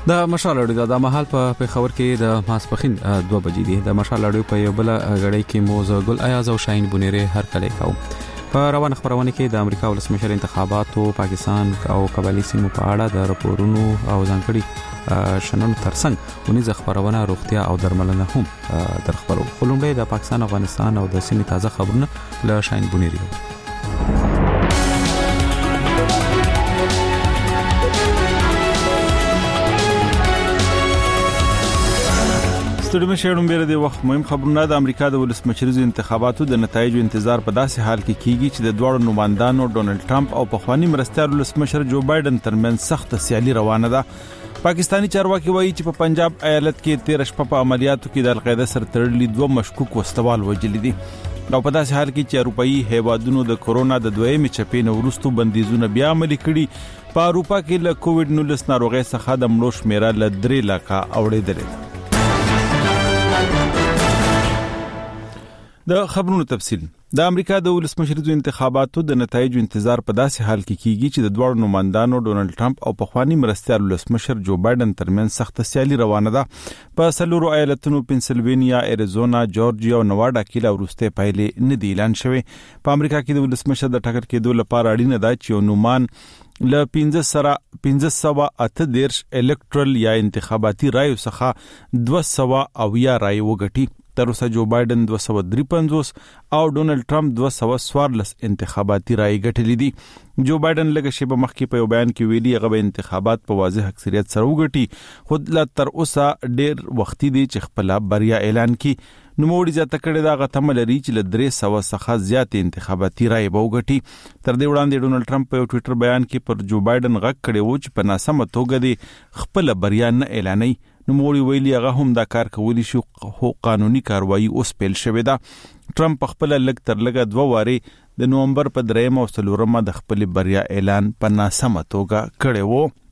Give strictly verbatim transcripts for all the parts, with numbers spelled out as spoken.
د مشال اړیو د مهال په پیښور کې د ماسپخین دوه بجې دي. د مشال اړیو په یو بل غړی کې موزه ګل ایاز او شاهین بونیری هر کله کاو. په روان خبرونه کې د امریکا ولسمشر انتخاباتو پاکستان او قبایلی سیمو په اړه د راپورونو او ځانګړي شننو ترڅنګ ونیز خبرونه روغتیا او درملنه هم در خبرو. خلومړی د پاکستان افغانستان او د سیمې تازه خبرونه له شاهین بونیری. ستړي مشرون بیره د وخت مهم خبرونه. د امریکا د ولسمشریزو انتخاباتو د نتایجو انتظار په داسې حال کې کیږي چې د دوړو نمائندانو ډونلډ ټرمپ او پخوانی مرستیال ولسمشر جو بایدن ترمن سخت سیالي روانه ده. پاکستانی چارواکي وایي چې په پنجاب ایالت کې تیر شپه په عملیاتو کې د القاعده سره تړلي دوه مشکوک وسوال وجل دي. او په داسې حال کې چې اروپאי هیوادونو د کورونا د دویمې چپې نه وروسته بندیزونه بیا عملي کړي، په اروپا کې له کووډ نولس ناروغۍ څخه د مړو شمیره له درې لکه اوړېدلې. د خبرونو تفصیل. د امریکا د ولسمشریزو انتخاباتو د نتایجو انتظار په داسې حال کې کیږي چې د دوړو نمائندانو ډونلډ ټرمپ او پخوانی مرستیال ولسمشر جو بایدن ترمن سخت سیالي روانه ده. په سلورو ایالتونو پنسلوانیا، اریزونا، جورجیا او نواډا کې لا ورسته پایلې نه دی اعلان شوې. په امریکا کې د ولسمشر د ټاکر کېدو لپاره اړینه ده چې یو نومان ل پنځه سره پنځه سوه اته دیرش الکټرل یا انتخاباتي رایو څخه دوه سوه او یا رای وګټي. تر اوسه جو بایدن دوه سوه درې پنځوس او ډونلډ ټرمپ دوه سوه څوارلس انتخاباتي رای ګټلې دي. جو بایدن لږ شیبه مخکې په یو بیان کې ویلي هغه انتخابات په واضح اکثریت سره وګټي، خو لا تر اوسه ډیر وختي دی چې خپل بریا اعلان کړي. نوموړي ځکه کړي دا غتم لري چې ل درې سوه څخه زیات انتخاباتي رای به وګټي. تر دې وړاندې ډونلډ ټرمپ په ټوئیټر بیان کې پر جو بایدن غږ کړی و چې په ناسمه توګه دی خپل بریا نه اعلانوي. نوموړي ویلي هغه هم دا کار کولی شي، خو قانوني کاروایی اوس پیل شوې ده. ټرمپ خپل لږ تر لږه دوه واره د نومبر په درېمه او څلورمه د خپل بریا اعلان په ناسمه توګه کړی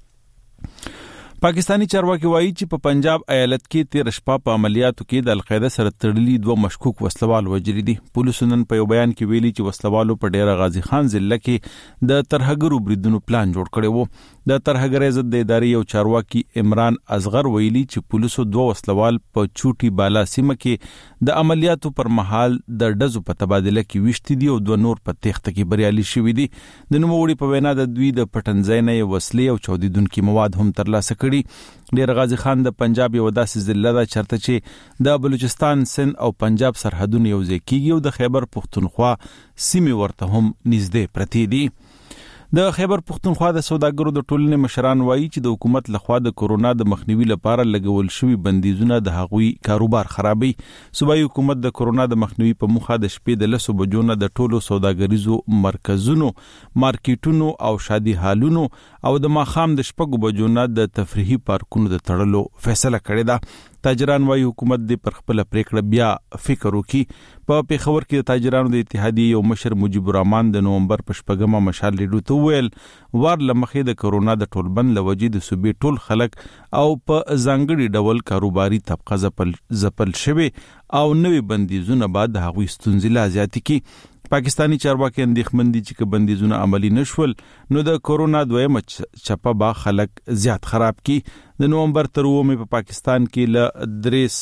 و. پاکستانی چارواکي وایي چې په پنجاب ایالت کې تیر شپه په عملیاتو کې د القاعده سره تړلي دوه مشکوک وسلوال وژلي دي. پولیسو نن په یو بیان کې ویلي چې وسلوالو په ډیره غازی خان ضلع کې د ترهګرو بریدونو پلان جوړ کړی و. د ترهګرۍ ضد د ادارې یو چارواکي عمران اصغر ویلي چې پولیسو دوه وسلوال په چوټي بالا سیمه کې د عملیاتو پر مهال د ډزو په تبادله کې وشتي دي او دوه نور په تخته کې بریالي شوي دي. د نوموړي په وینا د دوی د پټنځای نه وسلې او چاودیدونکي مواد هم ترلاسه کړي. ډیر غازی خان د پنجاب یو داسې ضلع ده چرته چې د بلوچستان، سند او پنجاب سرحدونه یو ځای کیږي او د خیبر پختونخوا سیمې ورته هم نږدې پرتې دي. د خیبر پختونخوا د سوداګرو د ټولنې مشران وایي چې د حکومت لخوا د کورونا د مخنیوي لپاره لګول شوی بندیزونه د هغوی کاروبار خرابوي. صوبایي حکومت د کورونا د مخنیوي په موخه د شپې د لسو بجو نه د ټولو سوداګریزو مرکزونو، مارکیټونو او شادي هالونو او د ماښام د شپږو بجو نه د تفریحي پارکونو د تړلو فیصله کړې ده. تاجران وايي حکومت دې پر خپل پریکړه بیا فکر وکړي. په پیښور کې د تاجرانو د اتحادیې یو مشر مجيب الرحمن د نومبر په شپږمه مشال لیدو ته ویل وار لمخې د کورونا د ټولبند لوجې د صوبې ټول خلک او په ځانګړي ډول کاروباري طبقه زپل زپل شوی او نوې بندیزونه بعد هغوی ستونزې لا زیاتې کی. پاکستانی چارواکي اندېښمن دي چې بندیزونه عملی نشول نو د کورونا دویمه چپه با خلک زیات خراب کی. د نومبر تر اومه په پاکستان کې ل دریس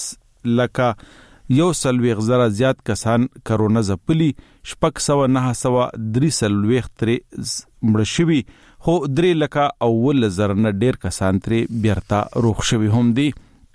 لکه یو سلويغ زره زیات کسان کورونا زپلی، شپږ سوه نه سوه درې سلويغ ترې مړ شوي، خو درې لکه اول زره نه ډیر کسان ترې بیرته روغ شوي هم دي.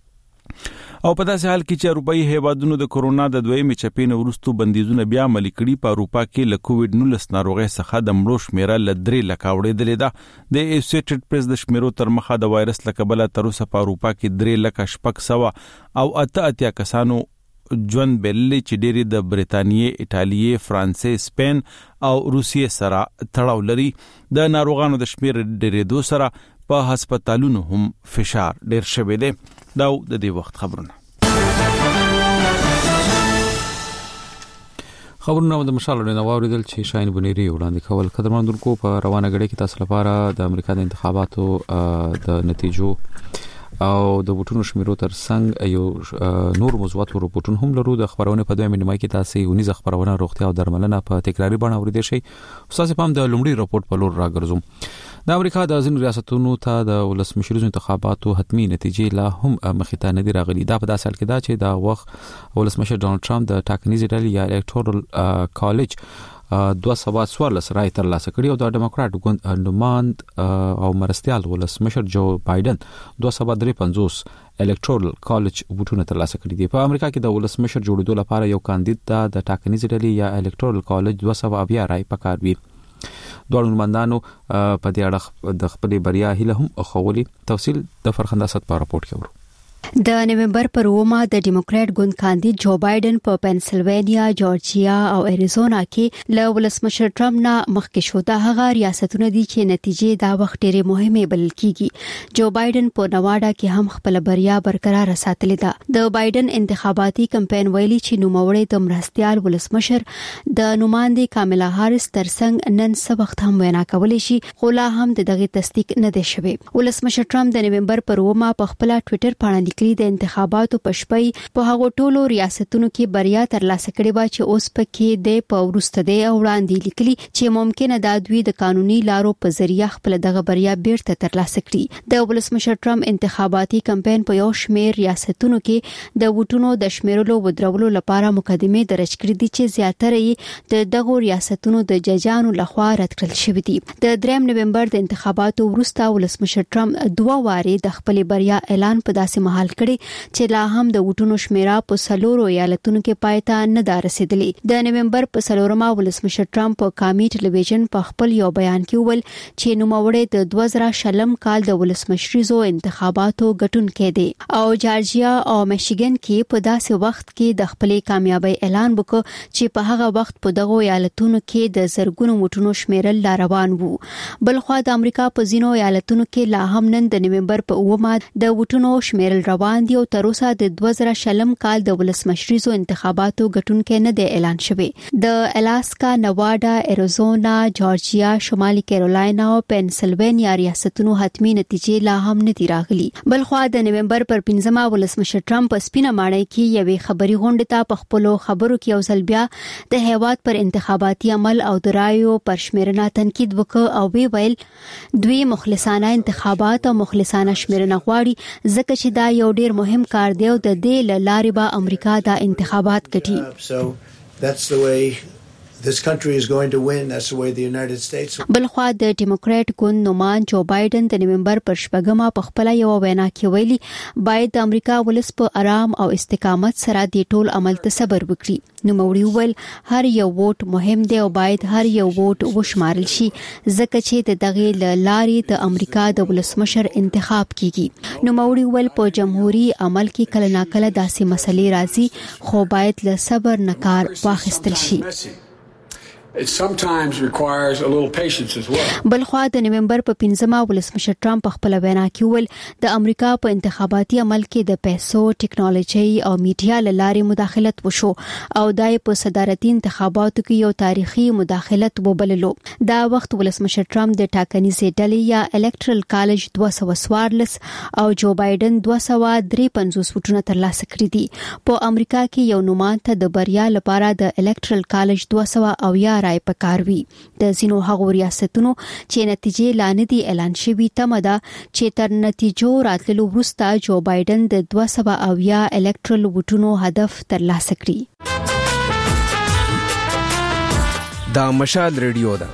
او په داسې حال کې چې اروپאי هیوادونو د کورونا د دویمې چپې نه وروسته بندیزونه بیا عملي کړي، په اروپا کې له کووډ نولس ناروغۍ څخه د مړو شمیره له درې لکه اوړېدلې ده. د ایسوسییټډ پریس د شمیرو تر مخه د وایرس له کبله تر اوسه په اروپا کې درې لکه شپږ سوه او اته اتیا کسانو ژوند بللی چې ډېری د بریتانیې، ایټالیې، فرانسې، سپین او روسیې سره تړاو لري. د ناروغانو د شمیر ډېرېدو سره په هسپتالونو هم فشار ډېر شوی دی. دا د دې وخت خبرونه. خبرونه د مشال له نواوریدل چې شاهین بونیری وړاندې کول. قدرمنونکو په روانه غړي کې تاسو لپاره د امریکا د انتخاباتو د نتیجو او د ووټونو شمیرو تر څنګ یو نور موضوعات او رپورټونه هم لرو. د خبرونه په دویمه نیمه کې تاسو ونیز خبرونه روغتیا او درملنه په تکراری بڼه اوریدئ شئ. تاسو په هم د لومړي رپورټ په لور راګرځوم. د امریکا د ځینو ریاستونو ته د ولسمشریزو انتخاباتو حتمی نتیجې لا هم مخې ته نه دي راغلي. دا په داسې حال کې دا چې دا وخت ولسمشر ډونالد ټرمپ د ټاکنیزې ډلې یا الکټورل کالج دوه سوه څوارلس رای ترلاسه کړي او د ډیموکرات ګوند نوماند او مرستيال ولسمشر جو بایدن دوه سوه درې پنځوس الکټورل کالج ووټونه ترلاسه کړي دي. په امریکا کې د ولسمشر جوړېدو لپاره یو کاندید ته د ټاکنیزې ډلې یا الکټورل کالج دوه سوه اویا رای پکار وي. دوه نوماندانو په دې اړه د خپل بریا هیله هم خولي. تفصیل د فرخنده اسد په راپورټ کې ورو. د نومبر پر اومه د ډیموکرات ګوند کاندید جو بایدن په پنسلوانیا، جورجیا او اریزونا کې له ولسمشر ټرمپ نه مخکې شو. دا هغه ریاستونه دي چې نتیجې دا وخت ډېرې مهمه بلل کیږي. جو بایدن په نواډا کې هم خپل بریا برقرار ساتلې ده. د بایدن انتخاباتي کمپاین ویلي چې نوموړی د مرستيال ولسمشر د نوماندې کاملا هاریس ترڅنګ نن څه وخت هم وینا کولی شي، خو لا هم د دغه تصدیق نه دی شوی. ولسمشر ټرمپ د نومبر پر اومه په خپل ټوئیټر باندې لیکلي د انتخاباتو پښپۍ په هغو ټولو ریاستونو کې بریا ترلاسه کړې و چې اوس پکې د پورسته دی او وړاندې لیکلي چې ممکنه دا دوی د قانوني لارو په ذریعہ خپل دغه بریا بیرته ترلاسه کړي. د ولسمشر ټرمپ انتخاباتي کمپاین په یو شمېر ریاستونو کې د ووټونو د شمیرلو ودرولو لپاره مقدمه درج کړې دي چې زیاتره یې د دغه ریاستونو د ججانو لخوا رد کړل شوې دي. د دریم نومبر د انتخاباتو وروسته ولسمشر ټرمپ دوه واره د خپل بریا اعلان په داسې مهال کړی چې لا هم د ووټونو شمیره په سلورو ایالتونو کې پایته نه دا رسیدلې. د نومبر په سلورمه ولسمشر ټرمپ په قومي ټلویزیون په خپل یو بیان کې وویل چې نوموړی د دوه زره شلم کال د ولسمشریزو انتخاباتو ګټونکی دی او جارجیا او میشیګن کې په داسې وخت کې د خپل کامیابی اعلان وکړ چې په هغه وخت په دغه ایالتونو کې د زرګونو ووټونو شمیرل لا روان وو. بلخو د امریکا په ځینو ایالتونو کې لا هم نن د نومبر په اومه د ووټونو شمیرل روان دي او تر اوسه د دوه زره شلم کال د ولسمشریزو انتخاباتو ګټونکي نه دی اعلان شوی. د الاسکا، نواډا، اریزونا، جورجیا، شمالي کیرولاینا او پنسلوانیا ریاستونو حتمی نتیجې لا هم نه دي راغلي. بلخو د نومبر پر پنځمه ولسمشر ټرمپ په سپینه ماڼۍ کې یوې خبري غونډه ته په خپل خبرو کې یو ځل بیا د هیواد پر انتخاباتي عمل او د رایو پر شمیرنه تنقید وکړ او وی ویل دوی مخلصانه انتخابات او مخلصانه شمیرنه غواړي ځکه چې دا یو ډیر مهم کار دی او د دې لارې به امریکا د انتخابات ګټي. This country is going to win. That's the way the United States. بلخو د ډیموکرات ګوند نومان جو بایدن د نومبر پر شپږمه په خپل یو وینا کې ویلي باید د امریکا ولس په آرام او استقامت سره د ټول عمل ته صبر وکړي. نو موري ویل هر یو ووټ مهم دی او باید هر یو ووټ وشمارل شي ځکه چې د دغه لارې د امریکا د ولسمشر انتخاب کیږي. نو موري ویل په جمهوریت عمل کې کله ناکله داسې مسلې راځي خو باید له صبر نه کار واخیستل شي. It sometimes requires a little patience as well. بلخو د نومبر په پنځمه ولسمشر ټرمپ په خپل وینا کې ویل د امریکا په انتخاباتي عمل کې د پیسو، ټیکنالوژي او میډیا لارې مداخلت وشو او دای په صدارتي انتخاباتو کې یو تاریخي مداخلت وبللو. دا وخت ولسمشر ټرمپ د ټاکنیزې ډلې یا الکټرل کالج دوه سوه څوارلس او جو بایدن دوه سوه درې پنځوس وټونه ترلاسه کړي دي. په امریکا کې یو نومان ته د بریا لپاره د الکټرل کالج دوه سوه اویا رای پکاروي. د زینو هغو ریاستونو چې نتیجې لا نه دي اعلان شوي تمه ده چې تر نتیجو راتللو وروسته جو بایدن د دوه سوه اویا الکټرل ووټونو هدف ترلاسه کړي. دا مشال ریډیو ده.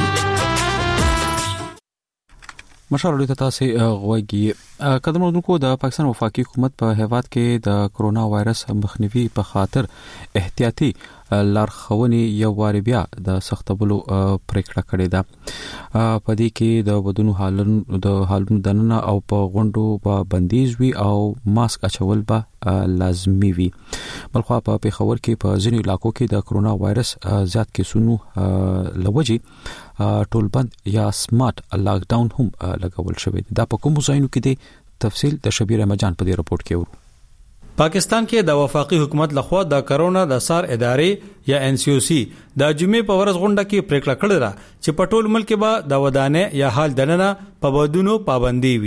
مشال ریډیو ته تاسو غوږی قدمونکو د پاکستان وفاقي حکومت په هیواد کې د کرونا وایرس مخنیوي په خاطر احتیاطي لارښوونې یو واری بیا د سختولو پریکړه کړې ده. په دې کې د بدونو حالونو د حالونو دننه او په غونډو په بندیز وی او ماسک اچول به لازمي وي. بلخو په پیښور کې په ځینو علاقو کې د کرونا وایرس زیات کیسونو لوجي ټولبند یا سمارټ لاک ډاون هم لګول شوی دی. دا په کوم ځایونو کې دی؟ تفصیل د شبیر احمد جان په دې رپورت کې ورو. پاکستان کې د وفاقي حکومت لخوا د کرونا د سار ادارې یا ان سی او سی د جمعې په ورځ غونډه کې پریکړه کړې ده چې په ټول ملک کې به د ودانې یا حال دننه په بدونو پابندي وي.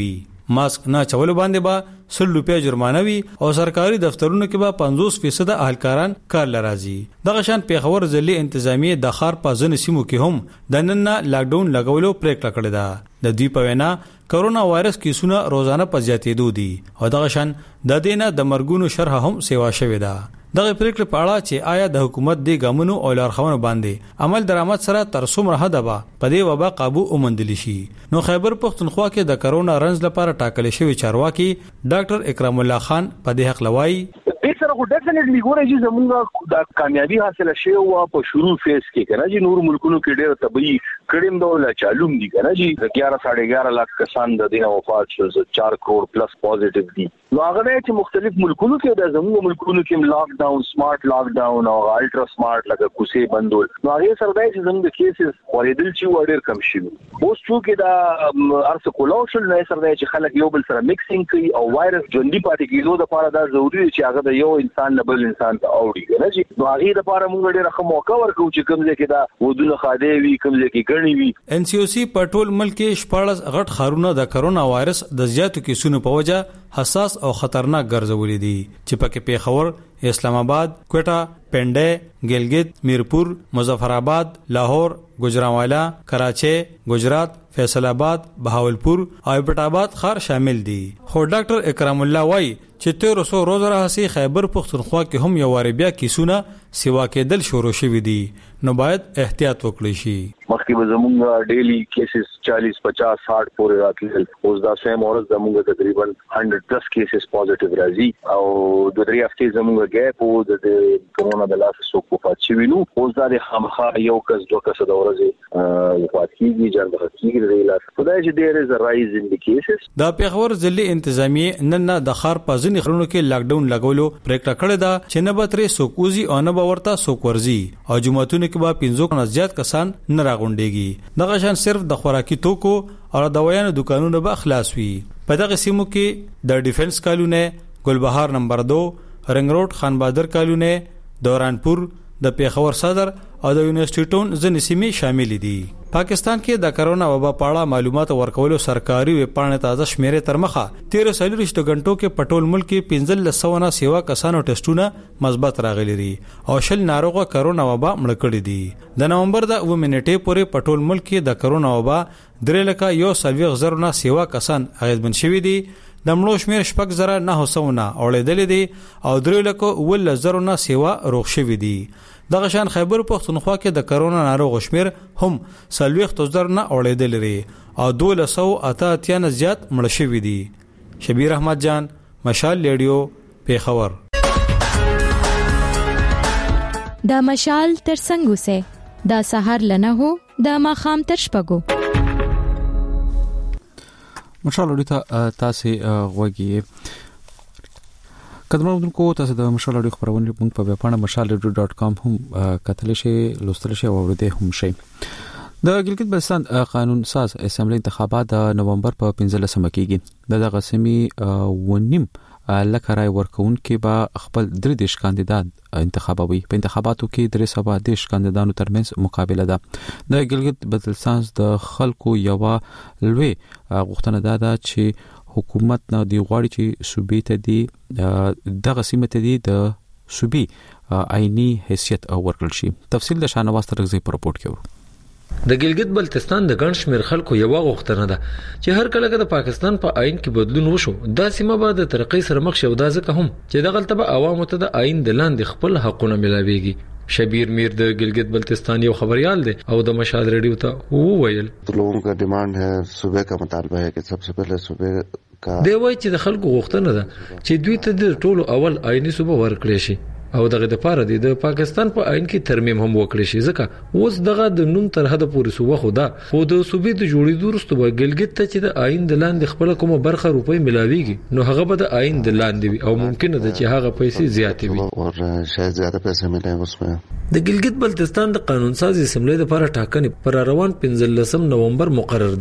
ماسک نه چول باندې با سل روپیا جرمانه وي او سرکاري دفترونو کې به پنځوس فیصد اهلکاران کار لرازي. دغه شان پیښور ضلع انتظامیه د ښار په ځینو سیمو کې هم د نن نه لاک ډاون لګولو پریکړه کړې ده. د دوی په وینا کرونا وایرس کیسونه روزانه په زیاتېدو دي او دغه شان د دینه د مرګونو شرح هم سیوا شوې ده. دغه پریکړه په اړه چې آیا د حکومت د ګامونو او لارښوونو باندې عمل درآمد سره تر څومره حد به په دې وبا قابو ومندل شي. نو خیبر پختونخوا کې د کرونا رنز لپاره ټاکل شوی چارواکي ډاکټر اکرام الله خان په دې حق لوي دې سره خو ډیفینټلی ګورې چې زمونږ د کامیابی حاصله شوی او په شروع فیس کې کنه چې نور ملکونو کې ډېر طبي کډیم ډول چالوم دي کنه چې اګیارہ ساڑھے اګیارہ لک کسان د دینه وفات شو چار کروڑ پلس پوزټیو دي. نو هغه چې مختلف ملکونو کې د زمونږ ملکونو کې لاک ډاون سمارټ لاک ډاون او الټرا سمارټ لکه کوسې بندول نو هغه سره دای چې زموږ د کیسز ورېدل چې وړ کم شي. اوس چې دا ارسکولوشن نه سره دای چې خلک یو بل سره میکسینګ کوي او وایرس ژوندۍ پاتې کیدو لپاره دا ضروري چې هغه د یو انسان نه بل انسان ته اوړي کنه. نو هغه لپاره موږ ډېر ښه موقع ورکو چې کوم ځای کې دا ودونه خاده وي کوم ځای کې ګڼي وي. ان سی او سی په ټول ملک کې شپږ غټ خارونه د کرونا وایرس د زیاتو کیسونو په وجه حساس او خطرناک ګرځولې دي چې پکې پیښور، اسلام آباد، کوټا، پنډه، ګلګت، میرپور، مظفر آباد، لاهور، گجرانوالا، کراچي، گجرات، فیصل آباد، بهاولپور او ایبټ آباد ښار شامل دي. خو ډاکټر اکرام الله وايي چې تیر سو روز راهسي خیبر پختونخوا کې هم یو واری بیا کیسونه سیوا کېدل شروع شوي دي. نو باید احتیاط وکړئ شي. مخکې به زمونږ ډیلی کیسز چالیس پچاس ساٹھ پورې راتلل. اوس دا سیم اورز زمونږ تقریبا هنډرډ پلس کیسز پوزټیو راځي او د درې هفتې زمونږ ګیپ او د کرونا د لاس سو کو وفات شوي نو اوس دا د خامخا یو کس دوه کس د ورځې وفات کیږي جنګ کیږي د لاس خدای چې ډیر از رایز ان د کیسز. دا پیښور ضلع انتظامیه نن نه د ښار په ځینې خرونو کې لاک ډاون لګولو پریکړه کړې ده چې نه به ترې سوکوزي او نه به ورته سوکورزي او جمعتون کې به پنځو نه زیات کسان نه راغونډيږي. دغه شان صرف د خوراکي توکو او د دوايانو دکانونو به خلاص وي. په دغه سیمو کې د ډیفنس کالونه، ګلبهار نمبر دو، رنگ روډ، خان بادر کالونه، دورانپور، د پیښور صدر او د یونیورسيټي ټاون ځینې سیمې شامل دي. پاکستان کې د کرونا وبا په اړه معلومات ورکولو سرکاري ویب پاڼې تازه شمیرې تر مخه تیر سلويشت غنټو کې پټول ملک کې پنځل سوه نه سیوا کسانو ټیسټونه مثبت راغلي دي او شل ناروغه کرونا وبا مړ کړي دي. د نومبر د اوه منټې پورې پټول ملک کې د کرونا وبا درې لکه یو سلوي غزر نه سیوا کسان اغیزمن شوي دي. د مړو شمیر شپږ زره نه سوونه اورېدل دي او درې لکه ول زر نه سیوا روغ شوي دي. دغه شان خیبر پختونخوا کې د کرونا ناروغ شمیر هم سلويخت زر نه اورېدل لري او دوه سو اته اتیا نه زیات مړ شوي دي. شبیر احمد جان، مشال ریډیو، پیښور. دا مشال تر څنګه سه دا سحر لنه هو دا ماخام تر شپګو مشال ورته تاسو غوږی قدمونو کو تاسو د مشال اړیخ خبرونه موږ په ویبپاڼه مشال ریډیو ډاټ کام هم کتل شي لوستل شي او ورته هم شي. د ګلګت بلتستان قانون ساز اسمبلی انتخابات د نومبر په پنځلسمه کېږي. د دغه سیمې ونیم لکه رای ورکون کې به خپل درې دیش کاندیدان انتخابوي. په انتخاباتو کې درې سبا دیش کاندیدانو ترمنځ مقابله ده. د ګلګت بلتستان د خلکو یو لوی غوښتنه ده چې حکومت نه دی غواړي چې صوبې ته دی دغه سیمه ته دی د صوبې آئینی حیثیت ورکړل شي. تفصیل د شانواز ترغزي په رپورت کې ورو. د ګلګت بلتستان د ګڼ شمېر خلکو یو غوښتنه ده چې هر کله د پاکستان په آئین کې بدلون وشو دا سیمه به د ترقۍ سره مخ شي او دا ځکه هم چې دغه تبع عوامو ته د آئین د لاندې خپل حقونه ملاويږي. شبیر میر د ګلګت بلتستان یو خبريال دی او د مشال ریډیو ته وویل لوگوں کا ډیمانډ ہے صوبے کا مطالبہ ہے کہ سب سے پہلے صوبے کا دی وایي چې د خلکو غوښتنه ده چې دوی ته د ټولو اول آئینی صوبه ورکړي شي او دغه د پاره دی د پاکستان په آئین کې ترمیم هم وکړي شي ځکه اوس دغه د نوم تر حد پورې سو وخدا خو د صوبې د جوړېدو وروسته به ګلګت ته چې د آئین د لاندې خپل کومه برخه روپۍ ملاويږي نو هغه به د آئین د لاندې وي او ممکن ده چې هغه پیسې زیاتې وي او شاید زیاته پیسې ملي اوسمه. د ګلګت بلتستان د قانون سازي اسمبلی لپاره ټاکنې پر روان پنځلسم نومبر مقرر دي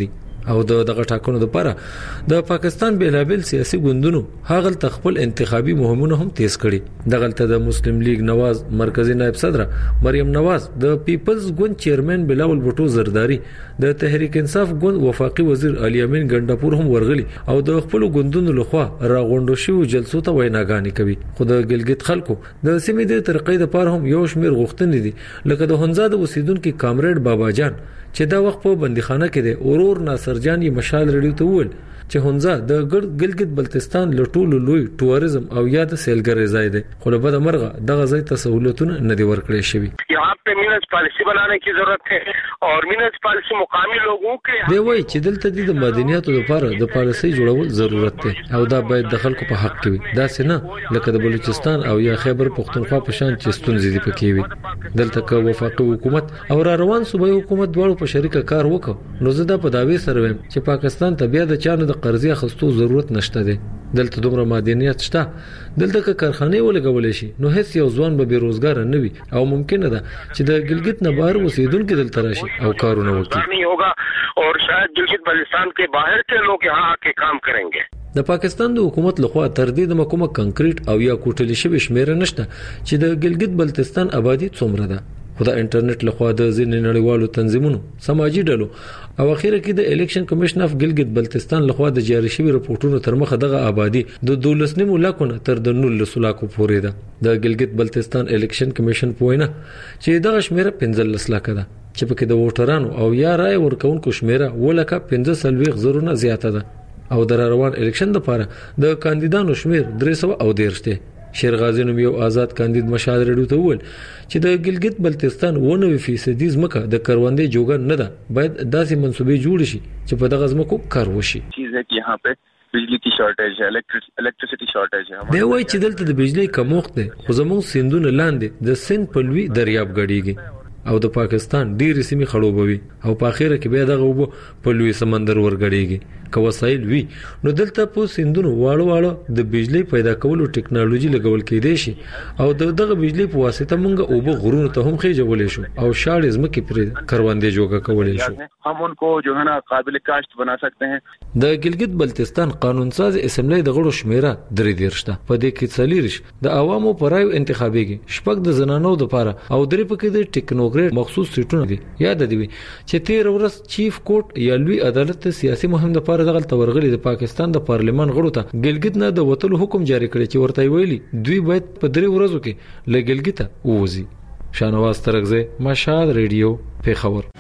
او د دغه ټاکنو لپاره د پاکستان بیلابل سیاسي ګوندونو هغه خپل انتخابي مهمونه هم تیز کړي. دغه د مسلم لیگ نواز مرکزی نائب صدر مریم نواز، د پیپلز ګوند چیرمن بلاول بوټو زرداری، د تحریک انصاف ګوند وفاقي وزیر علي امین ګنداپور هم ورغلي او د خپل ګوندونو لخوا راغونډو شو جلسو ته ویناګانې کوي. خو د ګلګت خلکو د سیمې د ترقۍ لپاره هم یو شمیر غوښتنې دي، لکه د هنزاده اوسیدونکو کامریډ بابا جان چې دا وخت په بندیخانه کې دی. اورور ناصر جان یې مشال رډیو ته وویل چې هنزا د ګلګت بلتستان لټول لوی ټوریزم او یاد سیلګری ځای دی، خو له بده مرغه دغه ځای ته سہولتونه نه دی ورکړل شوی. یہاں پہ مینس پالیسی بنانے کی ضرورت ہے اور مینس پالیسی مقامی لوگوں کې دی وایي چې دلته د مدنیاتو لپاره د پالیسي جوړول ضرورت دی او دا باید د خلکو په حق کې وي، دا څنګه لکه د بلوچستان او یا خیبر پختونخوا په شان چې ستونزې دي پکې وي. دلته که وفاقي حکومت او را روان صوبایي حکومت دواړو په شریکه کار وکړي نو زه دا په داوی سره وایم چې پاکستان ته بیا د چانه د قرضې اخیستو ضرورت نشته دی. دلته دومره مدنیات شته، دلته که کارخانه ولګول شي نو هیڅ یو ځوان به بیروزګار نه وي او ممکنه ده چې د ګلګت نه بهر اوسیدونکو دلته راشي او کارونه وکړي اور شاید ګلګت بلتستان کے باہر کے لوگ یہاں آ کے کام کریں گے. د پاکستان د حکومت لخوا تر دې د کومه کنکریټ او یا کوټلی شوی شمیره نشته چې د ګلګت بلتستان آبادی څومره ده. خو د انټرنیټ لخوا د ځینې نړیوالو تنظیمونو سماجی ډلو او اخیره کې د الیکشن کمیشن اف ګلګت بلتستان لخوا د جاری شوی راپورټونو تر مخه دغه آبادی د دولس نیمو لاکو تر د نولس لاکو پورې ده. د ګلګت بلتستان الیکشن کمیشن پوینه چې دغه شمیره پنځلس لاکه ده چې پکې د ووټرانو او یا رائے ورکونکو شمیره ولکه پنځه سلويغ زرونه زیاته ده او د روان الیکشن لپاره د کاندیدانو شمیر درې سوه او دېرش دی. شیر غازی نوم یو آزاد کاندید مشال رډیو ته وویل چې د ګلګت بلتستان نوي فیصد ځمکه د کروندې جوګه نه ده، باید داسې منصوبې جوړ شي چې په دغه ځمکو کار وشي. چیز ہے کہ یہاں پہ بجلی کی شارټیج ہے، الیکټریسيټي شارټیج ہے. دی وایي چې دلته د بجلی کمښت دی، خو زموږ سیندونه لاندې د سند په لوی دریاب غړيږي او د پاکستان ډېری سیمې خړوبوي او په اخیره کې بیا دغه وبو په لوی سمندر ورګړيږي. که وسایل وي نو دلته په سیندونو واړو واړو د بجلی پیدا کولو ټیکنالوژي لګول کېدای شي او دغه بجلی په واسطه مونږ او به غرونو ته هم خېجولې شو او شاړې زمکې پر کروندې جوګه کولې شو. هم ان کو جو ہے نا قابل کاشت بنا سکتے ہیں. د ګلګت بلتستان قانون ساز اسمبلی د غړو شمیره درې دیرشته، په دې کې څلورش د عوامو پر رایو انتخابيږي، شپږ د زنانو لپاره او درې پکې د ټیکنوګریډ مخصوص سیټونه دي. یاد دی چې تیر ورځ چیف کورټ یا لوی عدالت سیاسي مهم د لپاره دغه تورغلي د پاکستان د پارلیمان غړو ته ګلګت نه د وټلو حکم جاری کړی چې ورته ویلي دوی باید په درې ورځو کې له ګلګت ووزي. شانواز ترغزه، مشال ریډیو، پیښور.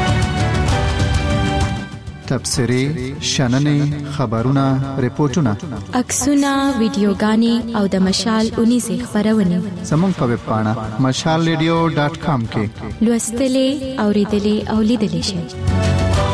تبصرې، شننې، خبرونه، ریپورتونه، عکسونه، ویډیوګانې او د مشال اونیزه خبرونه زموږ په ویب پاڼه مشال ریډیو ډاټ کام کې لوستلې، اوریدلې او لیدلې شئ.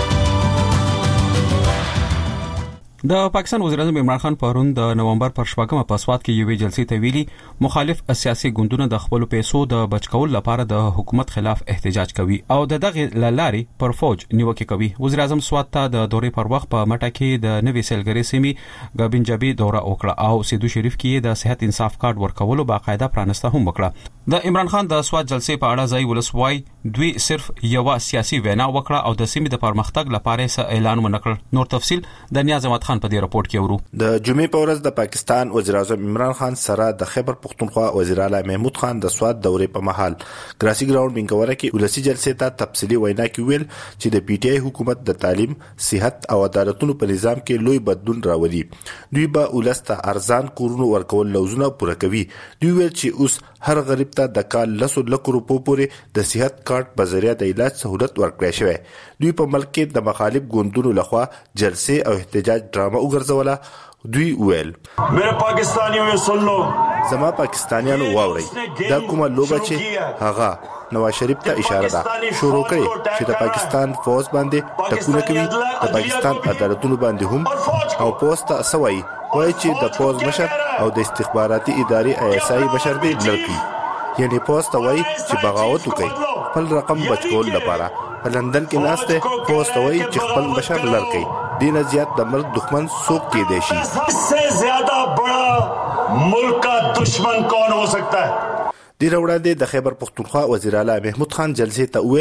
د پاکستان وزیر اعظم عمران خان پرون د نومبر پر شپږمه په سواد کې یوې جلسې ته ویلي مخالف سیاسي ګوندونه د خپل پیسو د بچکول لپاره د حکومت خلاف احتجاج کوي او د دغه لاري پر فوج نیوکه کوي. وزیر اعظم سواد ته د دورې پر وخت په مټه کې د نوې سیلګری سیمې غبنجبي دوره وکړه او سیدو شریف کې د صحت انصاف کارت ورکولو باقاعده پرانسته هم وکړه. د عمران خان د سواد جلسې په اړه ځای ولسوای دوی صرف یو سیاسي وینا وکړه او د سیمې د پرمختګ لپاره څه اعلان ونکړ. نور تفصيل د نیاز احمد خان په دې راپورټ کې ورو. د جمعې په ورځ د پاکستان وزیر اعظم عمران خان سره د خیبر پختونخوا وزیر اعلی محمود خان د سواد دورې په محل ګراسي ګراوند بنګوره کې ولسی جلسې ته تفصیلی وینا کوي چې د پی ټ آی حکومت د تعلیم، صحت او عدالتونو په نظام کې لوی بدلون راولي. دوی به ولسته ارزان کورونو ورکول لوزونه پوره کوي. دوی ویل چې اوس هر غریب ته د کال لسو لکو روپو پورې د صحت کارت په ذریعہ د علاج سہولت ورکړی شوی. دوی په ملک کې د مخالف ګوندونو لخوا جلسې او احتجاج ډرامه وګرځوله. دوی ویل میرے پاکستانیوں سن لو، زما پاکستانیانو واوري، دا کومه لوبه چې هغه نواز شریف ته اشاره ده شروع کړي چې د پاکستان فوج باندې ټکونه کوي، د پاکستان عدالتونو باندې هم او پوسټ سوي وایي چې د فوج مشر او د استخباراتي ادارې آی اس آی بشر دی لړکی، یعنی پوسټ وایي چې بغاوت وکړي خپل رقم بچول لپاره. په لندن کې ناشته پوسټ وایي چې خپل بشر لړکی دین زیات د ملک دښمن څوک کې دی شي. सबसे ज्यादा बड़ा मुल्क का दुश्मन कौन हो सकता है؟ د وړاندې د خیبر پختونخوا وزیر اعلی محمود خان جلسې ته ویل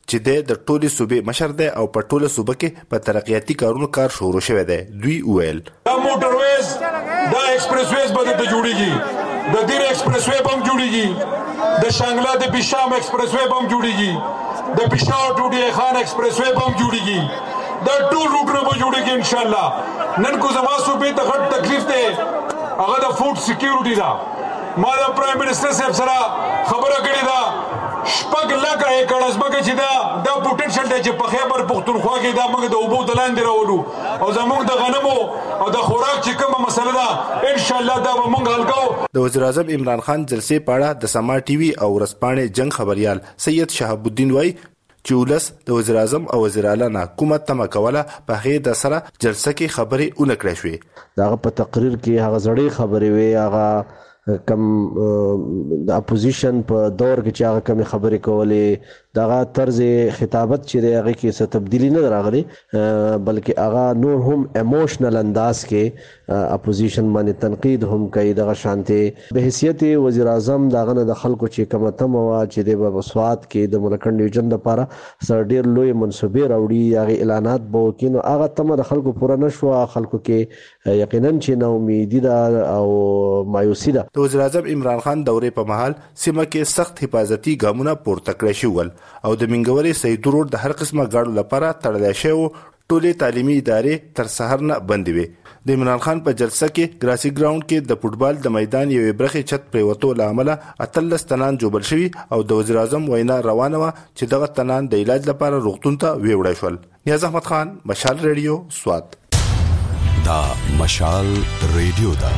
چې د ټولي صوبې مشر دی او په ټوله صوبه کې په ترقیاتي کارونو کار شروع شوی دی. دوی ویل دا موټرویز دا ایکسپریس ویز به د جوړیږي، د دیر ایکسپریس وی بم جوړیږي، د شانګلا د پېشام ایکسپریس وی بم جوړیږي، د پېښور ټوډي خان ایکسپریس وی بم جوړیږي، دا ټول روټونه به جوړیږي ان شاء الله. نن کو زما صوبې ته غټ تکلیف دی، هغه د فوډ سکیورټي دا. ما د پرایم منسٹر صاحب سره خبره کړې ده، شپږ لکه ایکړ ځمکه چې دا دا پوټنشل دی چې په خیبر پښتونخوا کې دا موږ د اوبو د لاندې راولو او زموږ د غنمو او د خوراک چې کومه مسله ده ان شاء الله دا به موږ حل کوو. د وزیر اعظم عمران خان جلسې په اړه د سما ټي وي او ورځپاڼې جنگ خبريال سید شهاب الدین وایي چې ولس د وزیر اعظم او وزیر اعلی نه کومه تمه کوله په هغه د سره جلسه کې خبرې اونکړې شوې. دا په تقریر کې هغه زړې خبرې وي، هغه کم د اپوزیشن په دور کې چې هغه کم خبرې کولې، دغه طرز خطابت چې هغه کې څه تبدیلی نه راغلي، بلکې هغه نور هم ایموشنل انداز کې اپوزیشن باندې تنقید هم کوي. دغه شانتي به حیثیت وزیر اعظم دغه نه د خلکو چې کومه تمه وا چې د بسوات کې د ملکن ډیویژن لپاره سر ډیر لوی منصوبې راوړي، هغه اعلانات به وکینو، هغه تمه د خلکو پوره نشو. خلکو کې یقینا چې نو امیدي ده او مایوسی ده. د وزیر اعظم عمران خان دورې په مهال سیمه کې سخت حفاظتي ګامونه پورته کړی شول او د منګوري سید روډ د هر قسمه ګاډو لپاره تړل شوی ټولې تعلیمي ادارې تر سحر نه بندې وي. د عمران خان په جلسه کې ګراسي ګراوند کې د فوټبال د میدان یوې برخې چت پریوتو لامل اتلس تنان جوړل شوی او د وزیر اعظم وینا روانه و چې دغه تنان د علاج لپاره روغتون ته ویوړل شول. نیاز احمد خان، مشال ریډیو، سوات. دا مشال ریډیو دا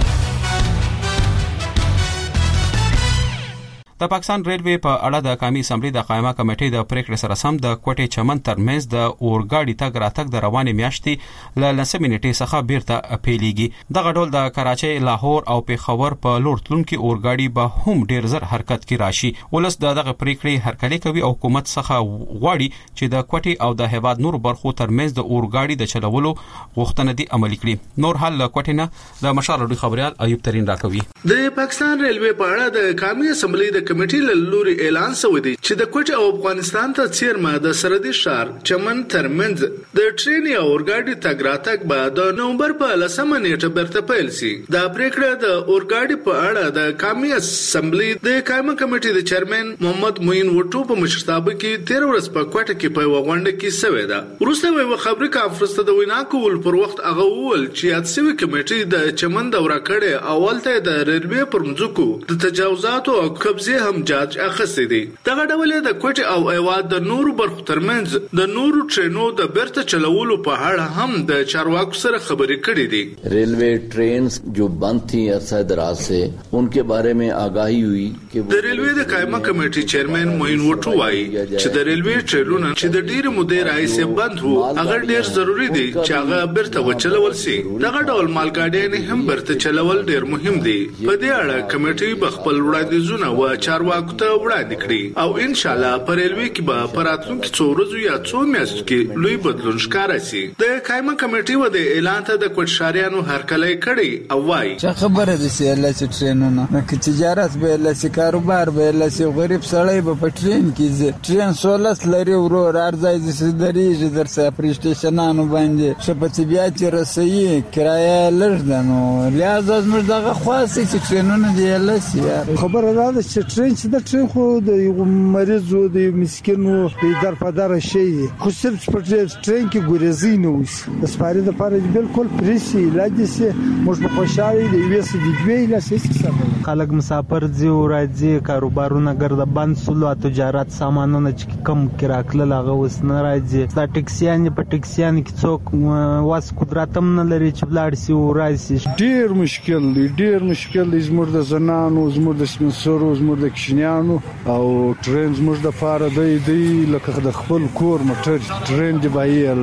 د پاکستان ریلوی په اړه د قومي اسمبلی د قائمه کمیټې د پریکړې سره سم د کوټې چمن ترمنځ د اورګاډي تګ راتګ د روانې میاشتې ل لسمې نیټې څخه بیرته پیلېږي. دغه ډول د کراچۍ، لاهور او پیښور په لور تلونکي اورګاډي به هم ډیر زر حرکت کې راشي. ولس دغه پریکړې هرکلی کوي او حکومت څخه غواړي چې د کوټې او د هیواد نور برخو ترمنځ د اورګاډي د چلولو غوښتنه دي عملي کړي. نور حال کوټې نه د مشال ډوډۍ خبريال ایوب ترين راکوي. د پاکستان ریلوی په اړه د قومي اسمبلی د کمیټې له لوري اعلان شوی دی چې د کوټې او افغانستان ته څیرمه د سرحدي ښار چمن ترمنځ د ټرین یا اورګاډي تګ راتګ به د نومبر په لسمه نیټه بیرته پیل شي. دا پریکړه د اورګاډي په اړه د قومي اسمبلی د قائمه کمیټې د چیرمن محمد موین وټو په مشرتابه کې تیر ورځ په کوټه کې په غونډه کې شوې ده. وروسته یو خبري کانفرنس ته د وینا کول پر وخت هغه وویل چې یادسوي کمیټې د چمن دوره کړې اول ته د ریلوی پر مځکو د تجاوزاتو او قبضه هم جاج اخستې دي. دغه ډول د کوټې او ایواد د نورو برخو ترمنځ د نورو ټرینو د بیرته چلولو په اړه هم د چارواکو سره خبرې کړې دي. ریلوے ٹرینز جو بند تھیں عرصہ دراز سے ان کے بارے میں آگاہی ہوئی کہ د ریلوے د قائمه کمیټې چیرمن موین وټو وایي چې د ریلوے ټرینونه چې د ډیر مودې راځي بند وو هغه ډیر ضروری دي چې هغه بیرته وچلول شي. دغه ډول مالګاډي هم بیرته چلول ډیر مهم دي. په دې اړه کمیټې بخپل وړاندیزونه و چارواکو ته وړاندې کړي او ان شاء الله پر ریلوی کې به پراتونکو څو ورځې یا څو میاشتو کې لوی بدلون ښکارا شي. د قائمه کمیټې و د اعلان ته د کوټشاریانو هرکلی کړي او وایي چې خبره دي چې الله چې ټرینونه نو کې تجارت به الله چې کاروبار به الله چې غریب سړی به په ټرین کې ټرین سولس لري ورور ارزای چې درېږي درسه پر سټیشنانو باندې شپه بیا چې رسېږي کرایه لږ ده نو لہذا موږ دغه خاصه چې ټرینونه دی الله سي خبره ده چې ټرین چې د ټرین خو د یو مریض او د مسکینو په در په در شي خو صرف په ټرین کې ګورېزي نه وي د سپارې د پاره بالکل پریسي علاج سي موږ په خوشاله دی وېس د دوی لا سي څه خلک مسافر ځي او راځي کاروبارونه ګرځي بند سلو تجارت سامانونه چې کم کراکله لاغه وس نه راځي دا ټکسیان په ټکسیان کې څوک واس قدرت هم نه لري چې بلار سي او راځي. ډیر مشکل دی ډیر مشکل دی زموږ د زنانو زموږ د سپنسرو زموږ د کشنیانو او ټرین زموږ د فار دی دی لکه د خپل کور موټر ټرین دی بای الله. بل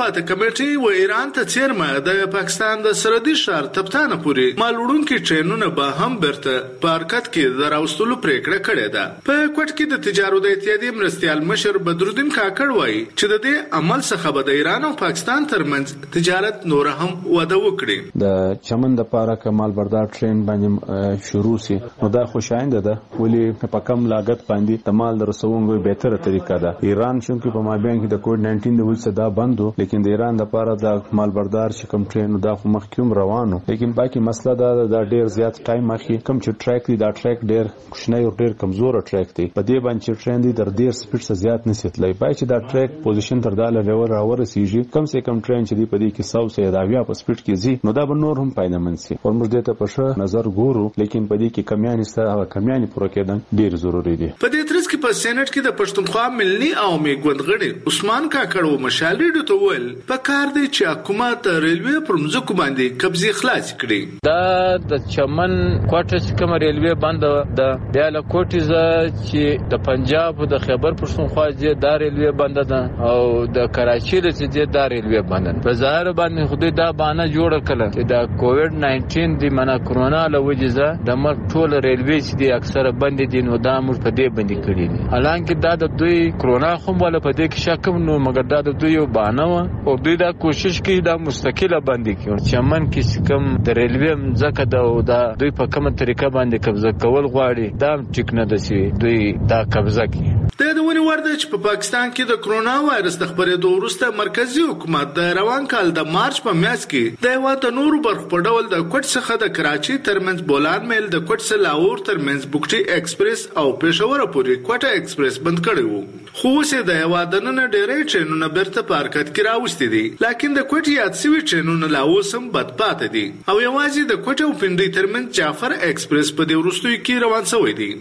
خواته کمیټې و ایران ته چیرمه د پاکستان د سرحدي ښار تپتانه پورې مالوړونکي ټرینونه به هم برته په حرکت کې د راوستلو پریکړه کړې ده. په کوټ کې د تجارت د اتحادیې مرستیال مشر بدرالدین کاکړ وایي چې د دې عمل څخه به د ایران او پاکستان ترمنځ تجارت نور هم وده وکړي. د چمن د پاره کمال بردار ټرین باندې شروع سي نو دا خوشاینده ده ولې په کم لاګت باندې د مال رسونګو به تر طریقه ده. ایران چې په مابین کې د کووډ نایټین د وجې دا بندو لیکن د ایران لپاره د مال بردار چې کوم ټرین دا خو مخکوم روانو لیکن باقي مسله دا د ډیر زیات ټایم اخی کم چې ټریک دی دا ټریک ډیر کوشنۍ او ډیر کمزور ټریک دی په دې باندې چې ټرین دی در ډیر سپیډ څخه زیات نسیتلای پای چې دا ټریک پوزیشن تر داله لیول راورسیږي کم سه کم ټرین چې دی په دې کې ساو سه دا بیا په سپیډ کې زی نو دا به نور هم پایدمن سي او موږ دې ته په ښه نظر ګورو لیکن په دې کې کمیان ستاره کمیان پوره کېدل ډیر ضروری دي. په دې ترڅ کې په سېنات کې د پښتونخوا ملي عوامي ګوند غړي عثمان کاکړ او مشال ریډیو ته ویل په کار دی چې حکومت ریلوی پر مځکو باندې قبضه خلاص کړي. دا د چمن کوټه کوم ریلوی بند د بیا له کوټیزه چې د پنجاب د خیبر پښتونخوا چې د ریلوی بند ده او د کراچي د چې د ریلوی بند په ظاهر باندې خو دا بانه جوړ کړه چې د کووډ نایټین د منا کرونا له وجې د مر ټول ریلوی چې د اکثره بند دي نو دا موږ په دې باندې کړی دي حالانکه دا د دوی کرونا خو ولا په دې کې شک نو مګر دا د دوی یو بانه و او دوی دا کوشش کوي دا مستقله باندې کوي چې من کې کوم د ریلوی ځکه دا او دا دوی په کومه طریقه باندې قبضه کول غواړي دا ټیک نه دي دوی دا قبضه کوي. د دونی ورده چې په پاکستان کې د کرونا وایرس د خبرېدو وروسته مرکزی حکومت د روان کال د مارچ په میاشت کې د هیواد د نورو برخو په ډول د کوټ څخه د کراچي ترمنځ بولان میل د کوټ څخه لاهور ترمنځ بوکټي ایکسپریس او پېښور پورې کوټه ایکسپریس بند کړی وو. خو اوس د هیواد نن ډېرې ټرینونه بیرته په حرکت کې راوستي دي لکه د کوټ یاد سوي ټرینونه لا اوس هم بد پاتې دي او یوازې د کوټ او پنډي ترمنځ جعفر ایکسپریس په دې وروستیو کې روان شوی دی.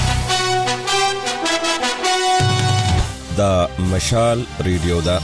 دا مشال ریډیو دا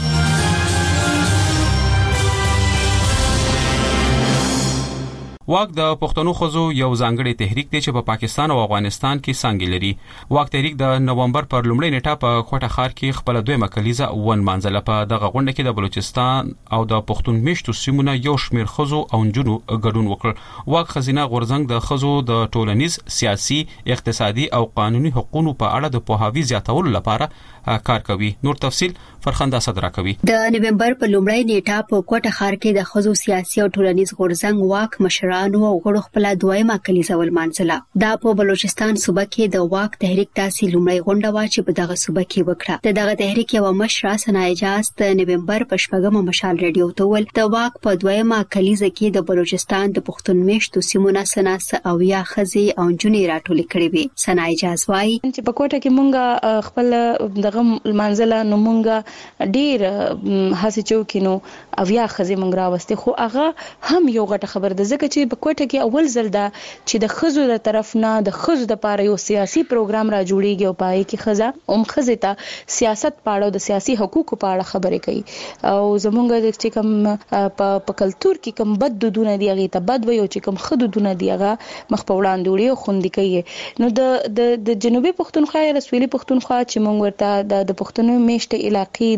واک د پښتنو خزو یو ځانګړی تحریک دی چې په پاکستان او افغانستان کې څنګه لري. واک تحریک د نومبر پر لومړۍ نیټه په کوټه ښار کې خپل دویمه کلیزه ون مانځله. په دغه غونډه کې د بلوچستان او د پښتون میشتو سیمونو یو شمېر خزو او نجونو ګډون وکړ. واک خزینه غورزنګ د خزو د ټولنیز سیاسي اقتصادي او قانوني حقوقو په اړه د پوهاوی زیاتولو لپاره کار کوي. نور تفصيل فرخنده صدرا کوي. د نومبر په لومړۍ نیټه په کوټه ښار کې د خزو سیاسي او ټولنیز غورزنګ واک مشرانو او غړو خپل دویمه کلیزه ول مانځله. دا په بلوچستان صوبه کې د واک تحریک تاسې لومړی غونډه وا چې په دغه صوبه کې وکړه. د دغه تحریک یو مشر سنا اجاز د نومبر په شپږمه مشال ریډیو ته ول د واک په دویمه کلیزه کې د بلوچستان د پښتون میشتو سیمونه سناس او یا خزي او جنې راټول کړي وي. سنا اجاز وايي چې په کوټه کې مونږه خپل دغه منځله نو مونږه ډیر هڅه چوکینو او یا خزي مونږ راوستي خو هغه هم یو غټه خبر ده ځکه چې په کوټه کې اول ځل ده چې د خزو له طرف نه د خزو د پاره یو سیاسي پروګرام را جوړیږي او پای کې خزه اوم خزه ته سیاست پاړو د سیاسي حقوقو په اړه خبرې کوي او زمونږ د چې کوم په کلچر کې کوم بد دودونه دی هغه ته بد وي او چې کوم خدو دونه دی هغه مخ په وړاندې وړي خوندې کوي. نو د د جنوبي پښتونخوا یا سویلي پښتونخوا چې مونږ ورته د د پښتنو میشته علاقې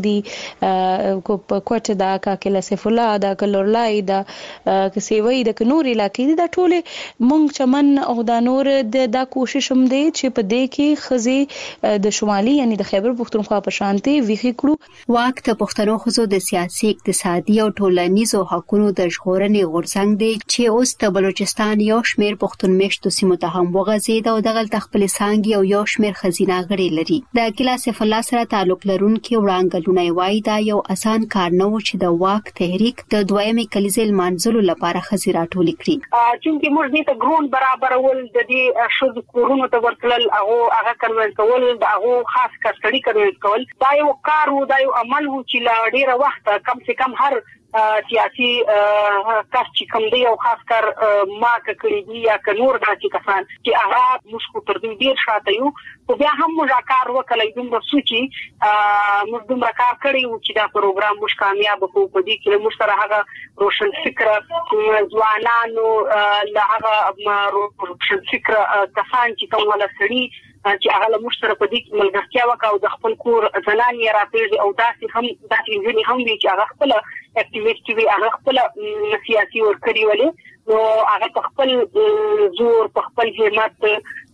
دي کو کوټه دا کاکله سیف الله دا کلورلای دا کسیوي د نور علاقې دي دا ټوله مونږ چمن او دا نور د دا کوشش هم دی چې په دې کې خزي د شمالي یعنی د خیبر پښتونخوا په شانتي ویخي کړو. واک ته پښتنو خزو د سیاسي اقتصادي او ټولنیزو حقوقو د ژغورنې غورځنګ دی چې اوس د بلوچستان یو شمېر پښتون میشتو سیمو ته هم وغځید او دغه تخپل سانګي او یو شمېر خزینه غړي لري. د کلا سیف الله سره تعلق لرونکي وړاندګلونه وایي دا یو اسان کار نه و چې د واک تحریک د دویمې کلیزې منځلو لپاره خزي راټول کړي. چې موږ دې ته ګرون برابرول د دې شود کورونو ته ورتلل هغه هغه کنول کول هغه خاص کسټډي کنول کول دا یو کار و دا یو عمل و چې لا ډیره وخت کم سے کم هر سیاسي کس چې کوم دی او خاص کر ما کړی دی یا ک نور داسې کسان چې هغه مشکو تر دې ډیر شاته یو خو بیا هم موږ کار وکړای دومره سوچي موږ دومره کار کړی و چې دا پروګرام موږ کامیاب وکړو په دې کې موږ سره هغه روشن فکر ځوانانو له هغه روشن فکر کسان چې کوم ولا سړي چې هغه له موږ سره په دې ملګرتیا وکاو د خپل کور ځلان یې راپېژ او داسې هم داسې ځینې هم وی چې هغه خپل اکټیویسټ وی هغه خپل سیاسي ورکړي ولې نو هغه په خپل زور په خپل همت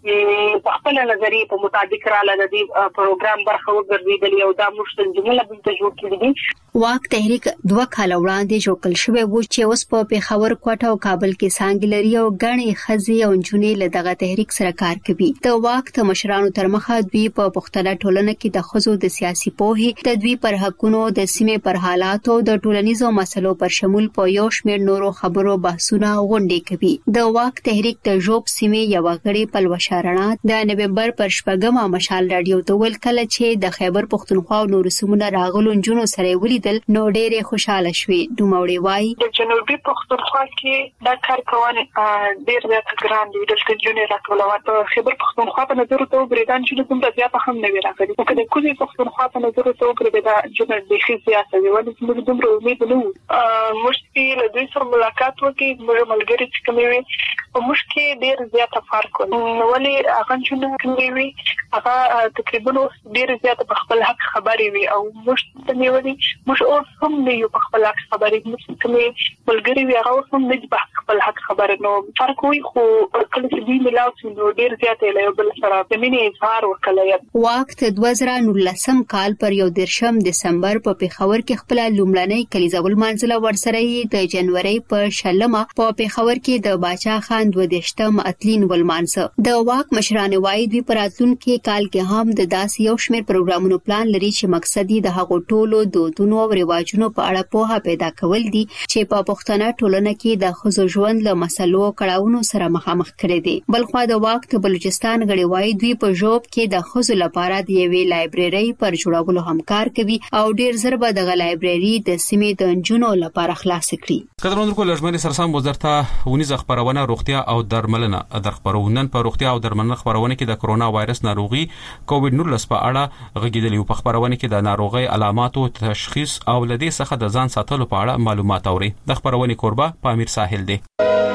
په خپل نظریه په مطابق را لدی پروګرام برخه وګرځیدلی او دا موږ څنګه بل جوړ کړی دي واک تحریک دوه کال وړاندې جوړ شوی و چې اوس په پیښور کوټه او کابل کې څنګه لري او غني خزي او جنې له دغه تحریک سره کار کوي د واک ته مشرانو تر مخه دوی په پښتنه ټولنه کې د خزو د سیاسي پوهې تدوی پر حقونو د سیمې پر حالاتو د ټولنیزو مسلو پر شمول په یو شمېر نورو خبرو بحثونه غونډې کوي د واک تحریک د جوب سیمې یو غړي پلوش رڼا د نومبر پر شپږمه مشال رادیو ته ول کله چې د خیبر پښتونخوا او نور سیمونو راغلو جنونو سره ولیدل نو ډېر خوشاله شوې دوموړي وای د جنوبي پښتونخوا کې دا کار کوونه ډېر زیات ګران دی د جنونو راټولول په خیبر پښتونخوا په نظر ته بریدان چې کوم زیات هم نه راغلي او کله کوزي پښتونخوا په نظر ته وګورئ دا جنونو د خي سیاست دی ولې موږ دومره امید نه وو مشکل د دوی سره ملاقات وکړي موږ ملګری چې کومې وي په مشکل ډېر زیات فرق ولې هغه چې کومې وي هغه تقریبا ډېر زیات په خپل حق خبري وي او موږ ته نیولې موږ اوس هم نه یو په خپل حق خبري موږ کومې ملګری وي هغه هم نه په خپل حق خبره نو فرق وي خو کله چې دوی ملاوت نو ډېر زیات له بل سره د مینې اظهار وکړي وخت دوه زره نولسم کال پر یو درشم دسمبر په پیښور کې خپل لومړنۍ کلیزاول منځله ورسره د جنوري په شلمه په پیښور کې د باچا خان دوه دشتم اتلین ولمانځه د واک مشران وایي دوی پر راتلونکي کال کې هم د داسې یو شمېر پروګرامونو پلان لري چې مقصد یې د هغو ټولو دودونو او رواجونو په اړه پوهه پیدا کول دي چې په پښتنه ټولنه کې د ښځو ژوند له مسلو کړهونو سره مخامخ کړي دي بلخو د واک ته بلوچستان غړي وایي دوی په جوب کې د ښځو لپاره د یوې لایبرري پر جوړولو همکار کوي او ډیر زر به د لایبرري د سیمې د انجونو لپاره خلاص کړي قدرمن کو لژمنې سرسام وزارت ونیز خبرونه روغتیا او درملنه د خبرونن په روغتیا او درملنه خبرونه کې د کرونا وایرس ناروغي کووډ نولس په اړه غږیدلی په خبرونه کې د ناروغي علامات او تشخیص او لدې څخه د ځان ساتلو په اړه معلومات اوري د خبرونه کوربه پامیر ساحل دی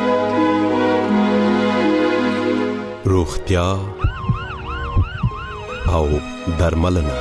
روغتیا او درملنه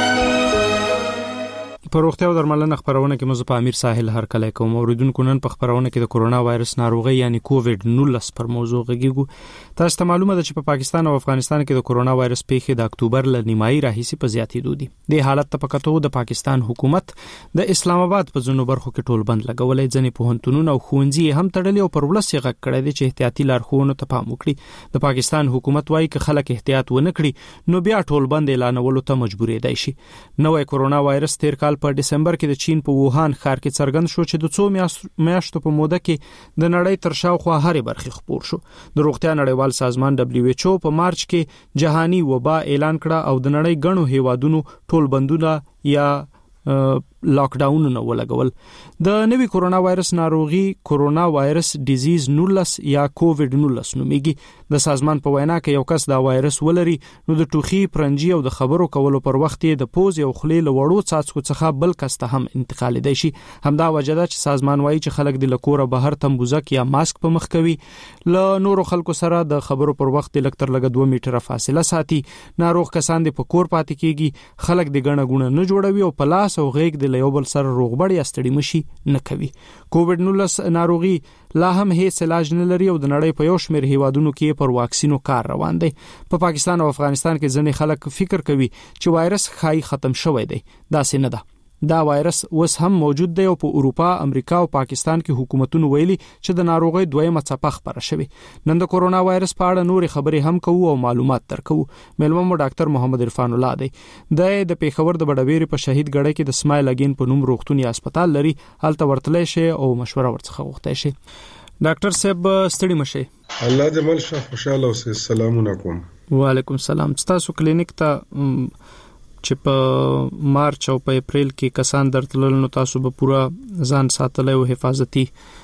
په روغتیا او درملنه خبرونه کې مزه په امیر ساحل هر کله کوم اوریدونکو نن په خبرونه کې د کرونا وایرس ناروغي یعنی کووډ نولس پر موضوع غږیږو تاسو ته معلومه ده چې په پاکستان او افغانستان کې د کرونا وایرس پیښې د اکتوبر ل نیمایي راهیسي په زیاتېدو دي د حالت ته پکاتو د پاکستان حکومت د اسلام آباد په ځینو برخو کې ټول بند لګولې ځنې پوهنتونونه او ښوونځي هم تړلي او پر ولسي غږ کړی دي چې احتیاطي لارښوونو ته پام وکړي د پاکستان حکومت وایي چې خلک احتیاط ونه کړي نو بیا ټول بند اعلانولو ته مجبور دي شي نوې کرونا وایرس تیر کال په دسمبر کې د چین په ووهان ښار کې څرګند شو چې د څو میاشتو په موده کې د نړۍ تر شاوخوا هرې برخې خپور شو د روغتیا نړیوال سازمان دبليو ایچ او په مارچ کې جهاني وبا اعلان کړه او د نړۍ غنو هیوادونو ټول بندونه یا لاک ډاون نه ولګول د نوې کرونا وایرس ناروغي کرونا وایرس ډیزیز نولس یا کووډ نولس نومېږي د سازمان په وینا کې یو کس دا وایرس ولري نو د ټوخي پرنجي او د خبرو کولو پر وخت د پوز او خلې له وړو څاڅکو څخه بل کس ته هم انتقال دی شي همدا وجه ده چې سازمان وایي چې خلک د لکوره بهر تمبوزک یا ماسک په مخ کوي له نورو خلکو سره د خبرو پر وخت لکتر لګ دوه میټره فاصله ساتي ناروغ کسان د په کور پاتې کیږي خلک د غنه غونه نه جوړوي او په لاس او غېږ د یو بل سره روغبړ یا ستړي مشي نه کوي کووډ نولس ناروغي لا هم هیڅ علاج نه لري او د نړۍ په یو شمېر هیوادونو کې پر واکسینو کار روان دی په پاکستان او افغانستان کې ځینې خلک فکر کوي چې وایرس خای ختم شوی دی دا څه نه ده دا وایرس اوس هم موجود دی او په اروپا، امریکا او پاکستان کې حکومتونو ویلي چې د ناروغي دویمه څپه خبره شوه. نن د کرونا وایرس په اړه نورې خبرې هم کوو او معلومات درکو. مېلمه مو ډاکټر محمد عرفان الله دی. د پیښور د بډویر په شهید ګړی کې د سمایل اگین په نوم روغتوني هسپتال لري. هلته ورتلای شي او مشوره ورڅخه غوښتای شي. ډاکټر صاحب ستړي مشه. الله دې مل شه خوشاله اوسئ. السلام علیکم. وعلیکم السلام. تاسو کلینیک ته چې په مارچ او په اپریل کې کسان درتلل نو تاسو به پورا ځان ساتلای او حفاظتي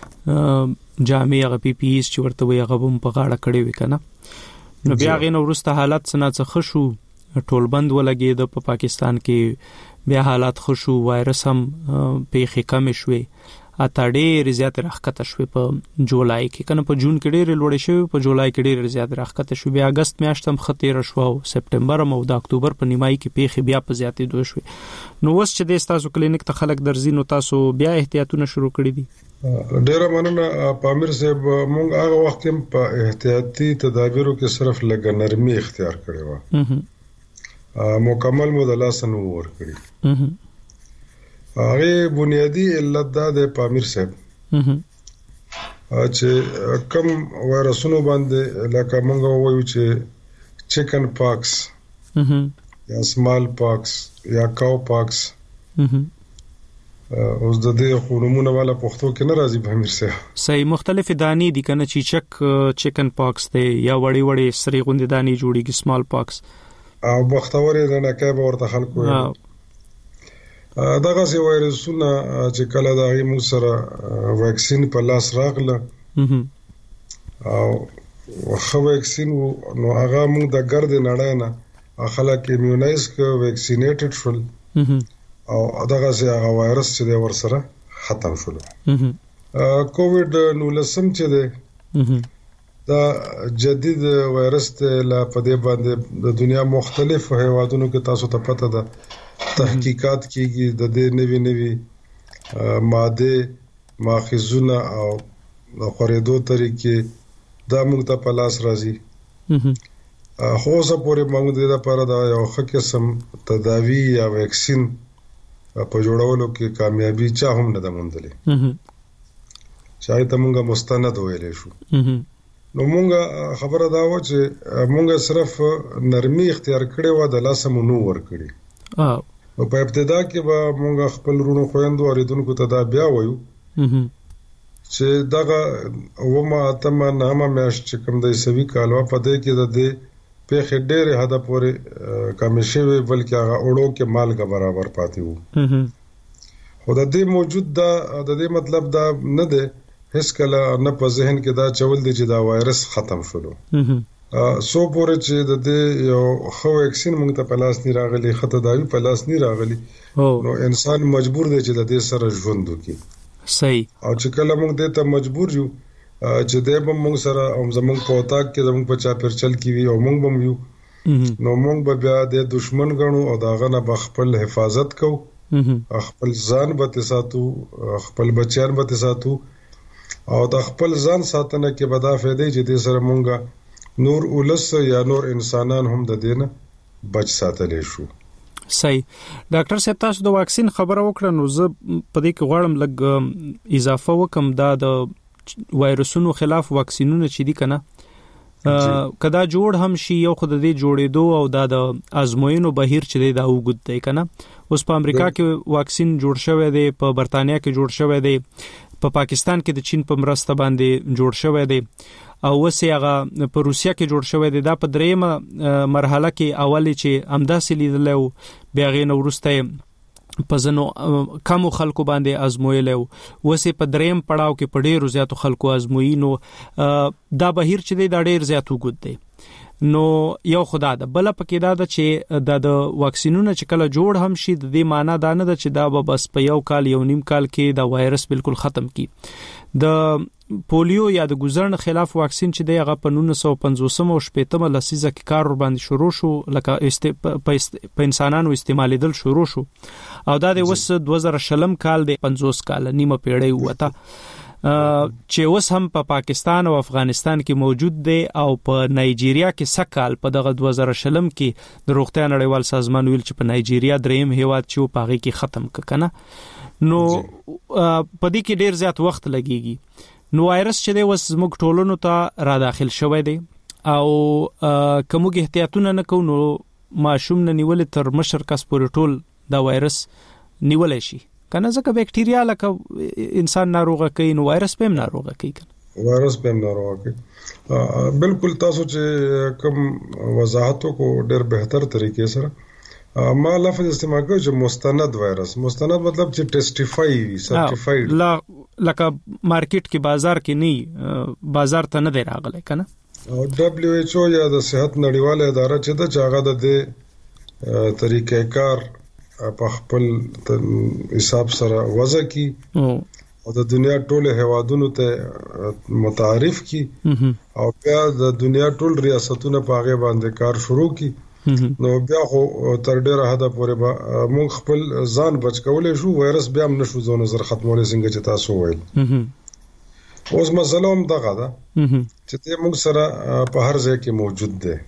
جامې او پی پی ایس چې ورته وي هغه هم په غاړه کړی وکنه نو بیا غین ورسته حالت څنګه خشو ټول بند ولګید په پاکستان کې بیا حالات خشو وایرس هم پیخې کم شوي اته ډېر زیات راخته شوې په جولای کې کنه په جون کې ډېر لوړې شوې په جولای کې ډېر زیات راخته شوې بیا اگست میاشت هم خطر شو او سپټمبر او د اکتوبر په نیمایي کې پیښې بیا په زیاتې دوه شوې نو اوس چې د تاسو کلینیک ته خلک درځي نو تاسو بیا احتیاطونه شروع کړی دي ډېر مننه پامیر صاحب مونږ هغه وخت هم په احتیاطي تدابیرو کې صرف لږ نرمي اختیار کړې و مکمل مدلاسن ور کړی هغه بنیادی علت دا د پامیر صاحب چې کم وایرسونو باندې لکه مونږ وایو چې چکن پاکس یا سمال پاکس یا کاو پاکس اوس د دې خونمونه والا پښتو کې نه راځي په امیر صاحب صحیح مختلف دانی دي کنه چې چک چکن پاکس ته یا وړي وړي سری غوندې دانی جوړيږي سمال پاکس او بختوري نه کې به ورته خلکو دغه سي وایرسونه چې کله د هغه سره ویکسین په لاس راغله او خو ویکسین نو هغه موږ د ګرد نړۍ نه خلک ایمیونایز ک ویکسینیټډ شول او دغه سي هغه وایرس چې د ور سره ختم شول کووډ نو لسم چې ده دا جدید وایرس ته لا پدې باندې د دنیا مختلف هیوادونو کې تاسو ته پته ده تحقیقات کیږي د دې نوي نوي ماده ماخذونه او د خریدو طریقې دا موږ ته په لاس راځي خو اوسه پورې موږ د لپاره دا یو ښه قسم تداوی یا ویکسین په جوړولو کې کامیابی چا هم نه ده موندلې چای ته موږ مستند ویلې شو نو موږ خبره دا و چې موږ صرف نرمي اختیار کړې و د لاسه مونږ ور کړی او په ابتدا کې به موږ خپل رونو خويندو اوریدونکو ته دا بیا وایو چې دغه ومه اتمه نامه مېش چې کوم د سوي کالوا پدې کې د دې په خډېره هدا پورې کمیشي وی بلکې هغه اورو کې مالګه برابر پاتې وو خو د دې موجود دا د دې مطلب دا نه ده هیڅ کله نه په ذهن کې دا چول دي چې دا وایرس ختم شولو سو پورې چې د دې یو خو ویکسین موږ ته پلاس نه راغلي خطه دایو پلاس نه راغلي نو انسان مجبور دی چې د دې سره ژوند وکړي صحیح او چې کله موږ دې ته مجبور یو چې دې به موږ سره هم زموږ په وطاق کې زموږ په چاپیر چل کې وي او موږ به یو نو موږ به بیا د دشمن غنو او داغه نه بخپل حفاظت کو خپل ځان به تساتو خپل بچیان به تساتو او د خپل ځان ساتنه کې به دا فائدې چې دې سره موږ نور اولس یا نور انسانان هم د دینه بچ ساتلې شو صحیح ډاکټر صاحب تاسو د واکسین خبره وکړه نو زه په دې کې غواړم لږ اضافه وکم دا د وایرسونو خلاف واکسینونه چې دي کنه کدا جوړ هم شي یو خود دې جوړېدو او دا د ازموینو بهیر چې دی دا وګد دی کنه اوس په امریکا کې واکسین جوړ شوی دی په برتانیا کې جوړ شوی دی په پاکستان کې د چین په مرسته باندې جوړ شوی دی او وسه هغه په روسیا کې جوړ شوی دی دا په دریمه مرحله کې اولی چې امداسې لیدلو بیا غي نو ورسته په زنو کم خلکو باندې ازمویلو وسه په دریم پړاو کې په ډیرو زیاتو خلکو ازمویي نو دا بهیر چې دی دا ډیر زیاتو ګد دی نو یو خدا ده بل پکې دا ده چې د واکسینونو چې کله جوړ هم شي د دې معنی دا نه ده چې دا به بس په یو کال یو نیم کال کې دا وایرس بالکل ختم کی د پولیو یا د ګوزرن خلاف واکسین چې دی هغه په نولس سوه پنځوس او شپږم لسیزه کې کار ور باندې شروع شو لکه است... په انسانانو استعمالیدل شروع شو او دا د وس دوه زره شلم کال د پنځوس کال نیمه پیړۍ وته چې اوس هم په پا پاکستان او افغانستان کې موجود دی او په نایجیریا کې سکهال په دغه دوه زره شلم کې د روغتیا نړیوال سازمان ویل چې په نایجیریا دریم هیواد چې په هغه کې ختم ککنه نو په دې کې ډیر زیات وخت لګيږي نو وایرس چې دی وس زموږ ټولونو ته را داخل شوی دی او کومه احتیاطونه نه کوو نو ماشوم نه نیول تر مشر کس پورې ټول دا وایرس نیول شي کنه ځکه بکټیریا لکه انسان ناروغه کوي نو وایرس به هم ناروغه کوي کنه وایرس به هم ناروغه کوي بالکل تاسو چې کوم وضاحت کو ډېر بهتر طریقې سره ما لفظ استعمال کوم چې مستند وایرس مستند مطلب چې ټیسټیفای وي سرټیفاید لا لکه مارکیټ کې بازار کې نه بازار ته نه دی راغلی کنه او دبليو ایچ او یا د صحت نړیواله اداره چې د چاغه د طریقې کار په خپل حساب سره وضع کی او د دنیا ټول هوادونو ته متعارف کی او بیا د دنیا ټول ریاستونه په هغه باندې کار شروع کی نو بیا خو تر ډیره حد پورې موږ خپل ځان بچ کولای شو وایرس بیا هم نشو ځو نظر ختمولای څنګه چې تاسو وایي اوس مسله هم دغه ده چې ته موږ سره په هر ځای کې موجود دی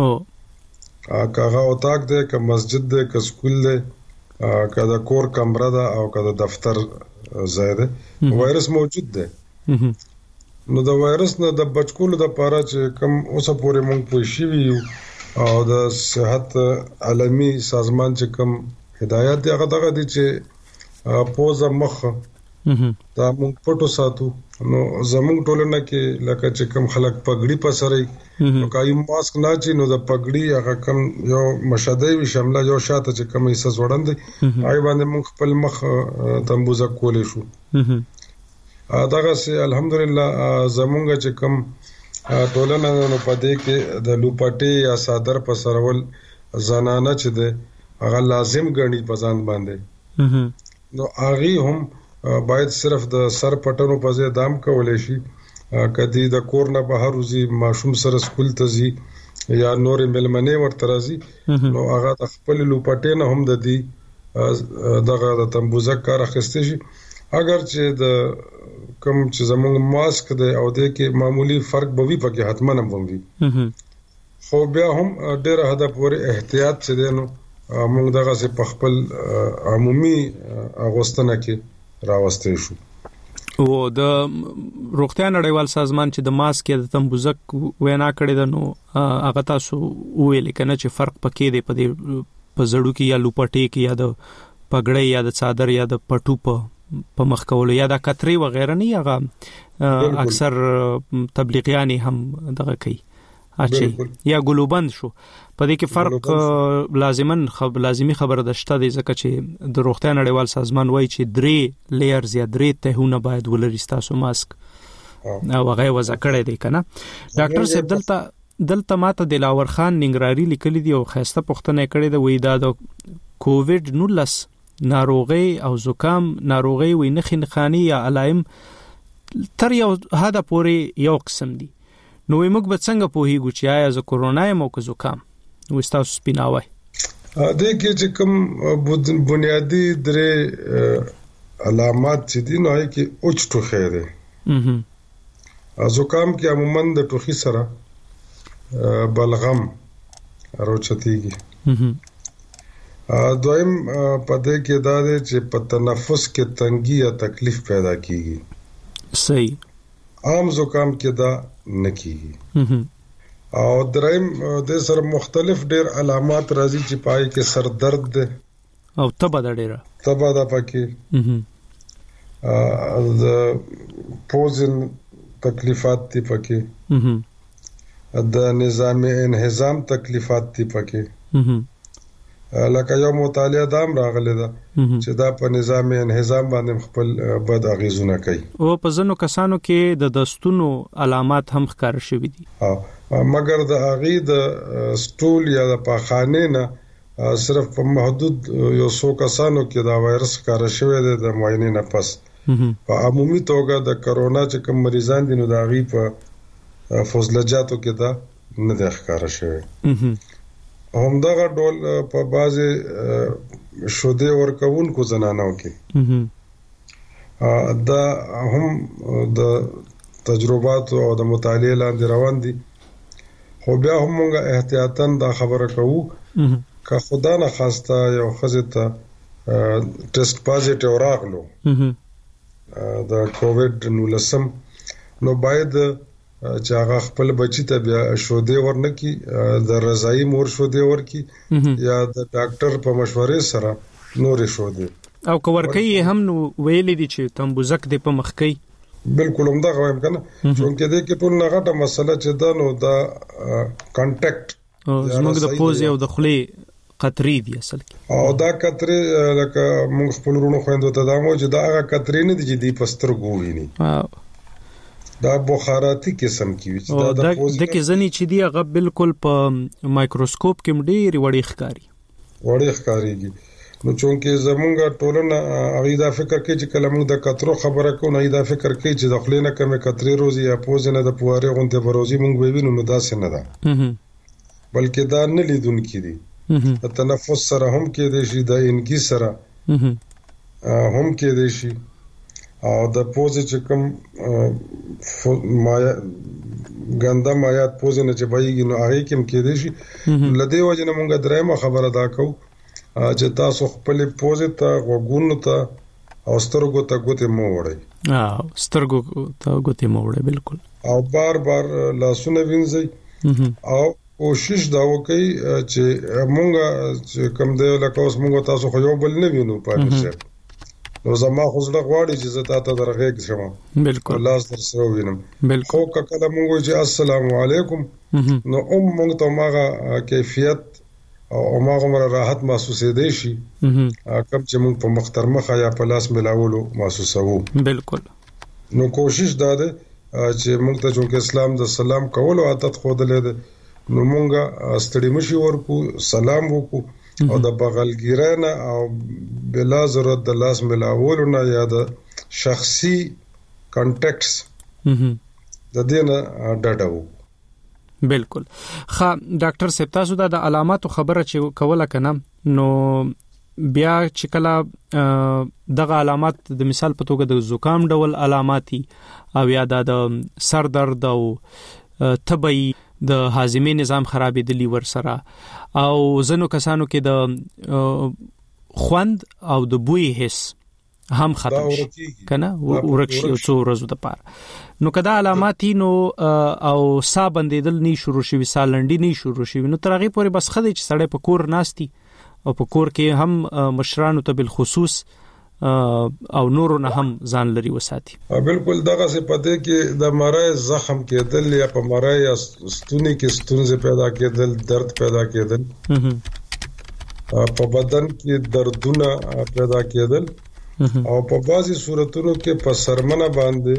او کاغه اوتاق دی که مسجد دی که سکول دی که د کور کمره ده او که د دفتر ځای دی وایرس موجود دی نو د وایرس نه د بچکولو لپاره چې کوم اوسه پورې موږ پوه شوي یو او د صحت عالمي سازمان چې کوم هدایت دی هغه دغه دي چې پوزه مخ دا موږ پټو ساتو نو زموږ ټولنه کې لکه چې کوم خلک پګړی پسري نو کای ماسک نه چي نو د پګړی هغه کوم یو مشدای وی شامله یو شاته چې کوم حصہ وړاندې آی باندې موږ خپل مخ تنبوزه کولې شو داغه سي الحمدلله زموږ چې کوم ټولنه نو پدې کې د لوپټي یا صادر پسرول زنانه چې ده هغه لازم ګڼي په ځان باندې نو هغه هم باید صرف د سر پټنو په ځای دام کولای شي کدی د کور نه بهر وزي ماشوم سره سکول ته ځي یا نور ملمنه ورته راځي نو هغه د خپل لوپټې نه هم د دې دغه د تنبوزه کار اخیستي شي اگر چې د کوم چې زموږ ماسک دی او د کې معمولی فرق به وي پکې حتما نه وي خو بیا هم ډېر حد پورې احتیاط چې دی نو موږ دغه څه په خپل عمومي اغوستنه کې راوستي شو او د روغتیا نړیوال سازمان چې د ماسک یا د تنبوزک وینا کړی ده نو هغه تاسو ویل کنه چې فرق پکې دی په دې په زړو کې یا لوپټې کې یا د پګړې یا د صادر یا د پټو په په مخ کولو یا د کتري و غیره نه هغه اکثر تبلیغیان هم دغه کوي اچي یا ګلوبند شو په دې کې فرق لازمن خب لازمی خبره ده شته ځکه چې د روغتیا نړیوال سازمان وایي چې درې لیئرز یا درې تهونه باید ولري تاسو ماسک او هغه وځ کړی دی کنه ډاکټر صاحب دلته دلته ماته دلاور خان ننګراری لیکلی دی او خاصه پښتنه کړی دی وای دا د کووډ نولس ناروغي او زکام ناروغي وي نخین خاني یا علائم تر یو هدا پورې یو قسم دي نو موږ به څنګه پوهیږو چې آیا ز کورونا یې مو که زکام وستاسو سپیناوي د کې چې کوم بنیادی درې علامات چې دي نو هي کې اوچ ټوخه ده زکام کې عموما د ټوخي سره بلغم راوچتيږي دویم پدې کې دا ده چې په تنفس کې تنګي یا تکلیف پیدا کیږي صحیح عام زکام کې دا نکیږي او دریم د سره مختلف ډیر علامات راځي چې پای کې سر درد ده او تبه ده ډیره تبه ده پکې ا د پوزن تکلیفات دي پکې د نظام انهضام تکلیفات دي پکې لکه یو مطالعه دام راغله ده چې دا په نظام انهضام باندې خپل بد اغیزونه کوي او په ځنو کسانو کې د دستونو علامات هم ښکار شوي دي مګر د اغي د سټول یا د پاخانه نه صرف په محدود یو څو کسانو کې دا وایرس ښکار شوی دی د معاینې نه پس په عمومي توګه د کرونا چې کوم مریضان دي نو د اغي په فضلجاتو کې دا نه د ښکار شوی هم دغه ډول په بازي شوده ورکوونکو زنانو کې دا هم د تجربات او د مطالعه لاندې روان دي خو بیا هم موږ احتیاطاً دا خبره کوو که خدا نه خواسته یو ښځه ته ټیسټ پازیټیو راغلو د کووډ نولسم نو باید چې هغه خپل بچی ته بیا شوده ورنکي د رضای مور شوده ورکی یا د ډاکټر په مشورې سره نور شوده او کورکۍ هم نو ویلې دي چې تنبوزک د په مخ کوي بالکل هم دا غوایم کنه چونکه د کې ټول نه غټه مسله چې دا نو دا کانټیکټ زموږ د پوز او د خلی قطري دي اصل کې او دا قطري لکه موږ خپل ورونو خويندو ته دا مو چې دا هغه قطري نه دي چې دی پستر ګوویني دا بخاراتي قسم کی وي دا د پوز د کې ځنی چې دی هغه بالکل په مایکروسکوپ کې مډيري وړي ښکاری وړي ښکاریږي نو چونکه زمونږه ټولنه هغه دا فکر کوي چې کله موږ د کترو خبره کوو نه دا فکر کوي چې د خلینو کمه کتري روزي یا پوز نه د پواره غونډه بروزي موږ به وینو نو دا څنګه ده بلکې دا نه لیدونکې دي د تنفس سره هم کې دي شي د انګي سره هم کې دي شي او د پوز چې کوم مایا ګنده مایات پوز نه چې بایګي نو هغه کوم کې دي شي لدی وجه نه موږ درېمه خبره دا کوو چې تاسو خپل پوزې ته وګونو ته او سترګو ته ګوتې مو وړئ او سترګو ته ګوتې مو وړئ بالکل او بار بار لاسونه وینځئ او کوشش دا وکړئ چې مونږ چې کوم دی لکه اوس مونږ تاسو خو یو بل نه وینو پاتې نو زما خو زړه غواړي چې زه تاسو درغېږم شم بالکل لاس در سره وینم بالکل خو کله مونږ چې السلام علیکم نو ام مونږ ته ماغه کیفیت او ماغه مر راحت محسوسې دی شي کوم چې موږ په مختر مخه یا په لاس ملاولو محسوسو بالکل نو کوشش دا ده چې موږ ته چې اسلام د سلام کولو عادت خو دلې ده نو موږ ستړي مشي ورکو سلام وکړو او د بغلګیرانه او بلا ضرورت د لاس ملاولو نه یا د شخصي کانټیکټس د دې نه ډډه بالکل خا ډاکټر صاحب تاسو دا د علاماتو خبره چې کوله کنه نو بیا چې کله دغه علامات د مثال په توګه د زکام ډول علاماتي او یا د سر درد او تبعی د هاضمې نظام خرابېدلی ور سره او زنو کسانو کې د خوند او د بوی حس هم ختم شي کنه ورکشي او څو ورځې د پاره نو کدا علامات نو او سا بندیدل نه شروع شي وسالندې نه شروع شي نو ترغه پورې بس خدي چې سړی په کور ناشتي او په کور کې هم مشرانو ته بالخصوص او نورو نه هم ځان لري وساتي بالکل دغه څه پته کې د مړای زخم کېدل یا په مړای ستوني کې ستونزې پیدا کېدل درد پیدا کېدل په بدن کې دردونه پیدا کېدل او په بعضي صورتونو کې په سرمنه باندې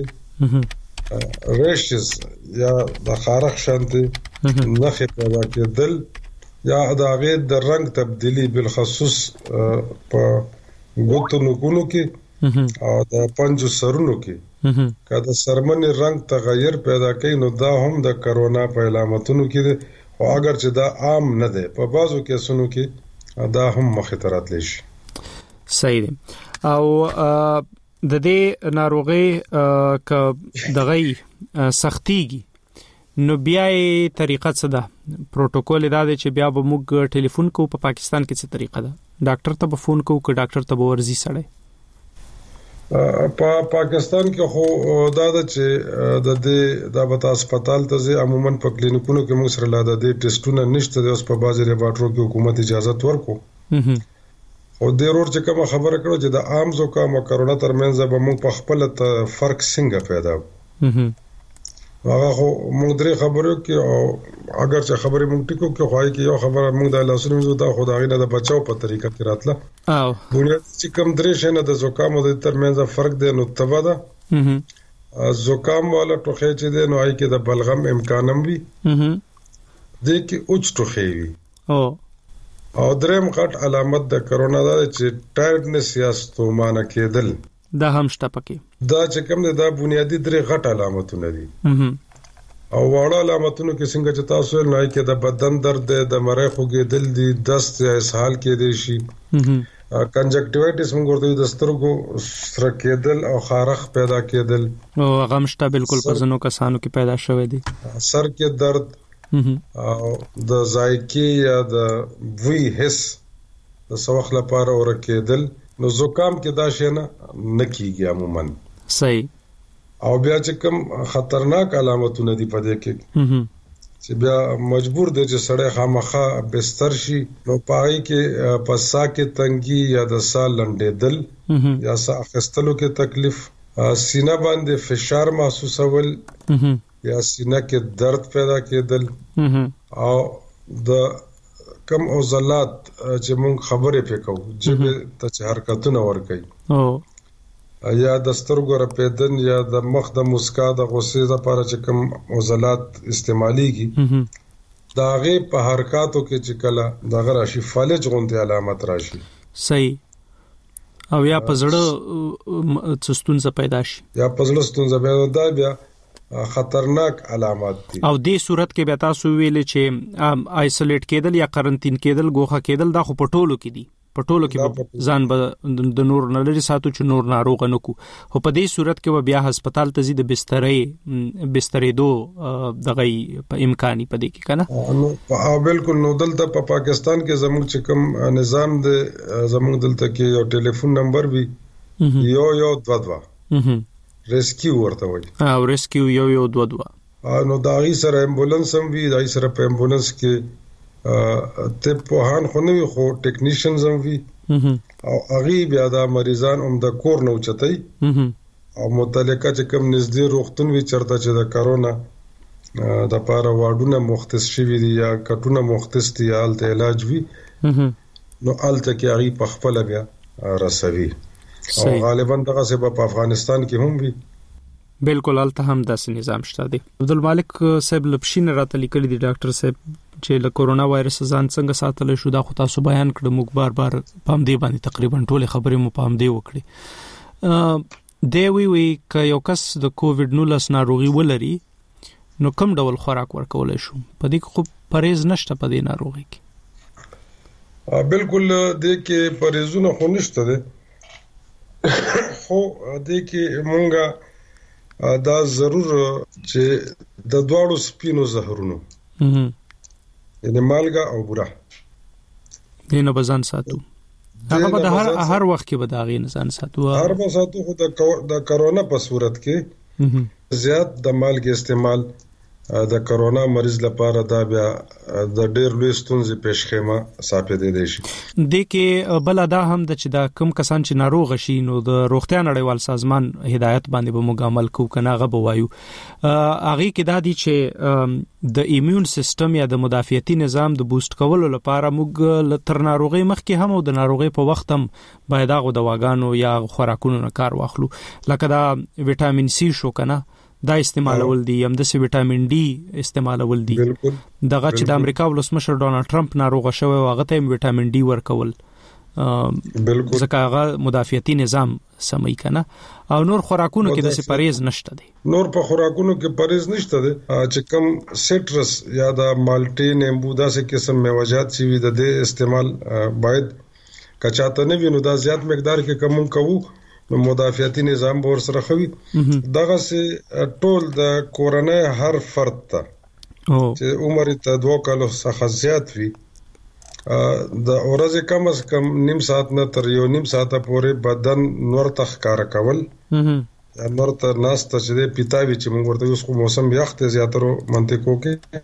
ریشز یا د خارخ شانتي نخې پیدا کېدل یا د هغه د رنگ تبدیلی بالخصوص په ګوتو نګونو کې او د پنجو سرونو کې کله سرمنې رنگ تغیر پیدا کوي نو دا هم د کرونا په علامتونو کې دي او اگر چې دا عام نه ده په بعضو کیسونو کې دا هم مخاطرات لشي صحیح دی او د دې ناروغي ک دغه سختيږي نو بیا یې طریقه څه ده پروتوکول دا دی چې بیا به موږ ټلیفون کوو په پاکستان کې څه طریقه ده ډاکټر ته به فون کوو که ډاکټر ته به ورزي سړی په پاکستان کې خو دا ده چې د دې د بتا هسپتال ته عموما په کلینیکونو کې موږ سره لا د دې ټیسټونه نشته د اوس په بازار لیبارټرو کې حکومت اجازه ورکو او د ورور چې کوم خبره کړو چې د عام زکام او کرونا ترمنځ به موږ په خپل فرق څنګه پیدا هغه خو موږ درې خبرو کې او اگر چې خبرې موږ ټکو کې خوای کې یو خبره موږ د لاسونو زو دا خدای نه د بچاو په طریقه کې راتله او بنیاد چې کوم درې شنه د زکام او د ترمنځ فرق دی نو تبا ده زکام والا ټوخه چې دی نو آی کې د بلغم امکان هم وي د کې اوچ ټوخه وي او او دریم غټ علامت د کرونا دا چې ټایرډنس یا ستومانه کېدل دا هم شته پکې دا چې کوم دا بنیادی درې غټ علامتونه دي او واړه علامتونه کې څنګه چې تاسو نه کې د بدن درد د مړې خوګېدل دي دست یا اسهال کې دي شي کنجکټیوایټس موږ ورته د سترګو سره کېدل او خارخ پیدا کېدل او هغه مشته بالکل په ځنو کسانو کې پیدا شوی دي سر کې درد او د ذایقې یا د وی حس د سوخ لپاره ورکېدل نو زکام کې دا شي نه نکیږي عموما صحیح او بیا چې کوم خطرناک علامتونه دي په دې کې چې بیا مجبور دی چې سړی خامخا بستر شي نو پای کې پسا کې تنګي یا د سال لنډېدل یا سا اخستلو کې تکلیف سینه باندې فشار محسوسول یا سینه کې درد پیدا کېدل او د کم عضلات چې موږ خبرې پکاو چې ته حرکتونه ور کوي او یا د سترګو رپیدن یا د مخ د مسکا د غصې لپاره چې کوم عضلات استعماليږي دا غي په حرکتو کې چې کله د غراشي فالج غونډه علامت راشي صحیح او یا پزړه څستونزه پیدا شي یا پزړه څستونزه پیدا دا بیا خطرناک علامات دي او دې صورت کې به تاسو ویلې چې آیسولیټ کېدل یا قرنټین کېدل ګوخه کېدل دا خو پټولو کې دي پټولو کې ځان به د نور نه لري ساتو چې نور ناروغ نه کو خو په دې صورت کې بیا هسپتال ته زی د بسترې بسترې دو دغه په امکاني پدې کې کنه نو بالکل نو دلته په پاکستان کې زموږ چې کوم نظام د زموږ دلته کې یو ټلیفون نمبر وی یو یو دوا دوا ریسکیو ورته وایي او ریسکیو یو یو دوا دوا نو دا غي سره امبولانس هم وی دا سره په امبولانس کې ته په هان خو نه خو ټیکنیشنز هم وی او هغه بیا دا مریضان هم د کور نه چتای او متعلقه چې کوم نږدې روغتون وی چرته چې د کرونا د پاره واډونه مختص شوی دي یا کټونه مختص دي حالت علاج وی نو الته کې هغه په خپل بیا رسوي او غالبا دغه څه په افغانستان کې هم وی بالکل الته هم داسې نظام شته دی. عبدالمالک صاحب لپشین راته لیکلی دی ډاکټر صاحب چې له کورونا وایرس ځان څنګه ساتل شو دا خو تاسو بیان کړو موږ بار بار پام دی باندې تقریبا ټول خبرې مو پام دی وکړي دی وی وی ک یو کس د کووډ نولس ناروغي ولري نو کوم ډول خوراک ورکول شو په دې خو پرهیز نشته په دې ناروغي کې بالکل دې کې پرهیزونه خو نشته دي خو دې کې مونږه دا ضرور چې د دواړو سپینو زهرونو یعنی مالګه او بوره دینه بزن ساتو هغه به هر هر وخت کې به دا غي انسان ساتو هر به ساتو خو د کرونا په صورت کې زیات د مالګه استعمال د کرونا مریض لپاره دا بیا د ډېر لوی ستونزې پیشخیمه ثابت دي شي د کې بل دا هم د چې دا کم کسان چې ناروغ شي نو د روغتیا نړیوال سازمان هدایت باندې به موږ عمل کوو کنه غو بوایو اغه کې دا دي چې د ایمیون سیستم یا د مدافعتي نظام د بوست کولو لپاره موږ تر ناروغي مخکې هم او د ناروغي په وخت هم باید هغه دواګانو یا خوراکونو نه کار واخلو لکه دا وټامین سی شو کنه دا استعمالول دي هم د سی وټامین ډي استعمالول دي دغه چې د امریکا ولسمشر ډونالد ټرمپ ناروغ شوی هغه ته وټامین ډي ورکول بالکل ځکه هغه مدافعتي نظام سمې کنه او نور خوراکونو کې د سی پرهیز نشته دي نور په خوراکونو کې پرهیز نشته دي چې کوم سیټرس یا د مالټي نیمبو داسې قسم میوه‌جات چې وي د دې استعمال باید کچاته نه وینو دا زیات مقدار کې کم کوو نو مدافعتي نظام به ورسره خوي دغه سه ټول د کورونه هر فرد ته چې عمر ته دوه کالو څخه زیات وي د اورځ کم از کم نیم ساعت نه تر یو نیم ساعت پورې بدن نور تخکار کول نور ته ناس ته چې پیتاوي چې موږ ورته اوس خو موسم یخت زیاترو منطقو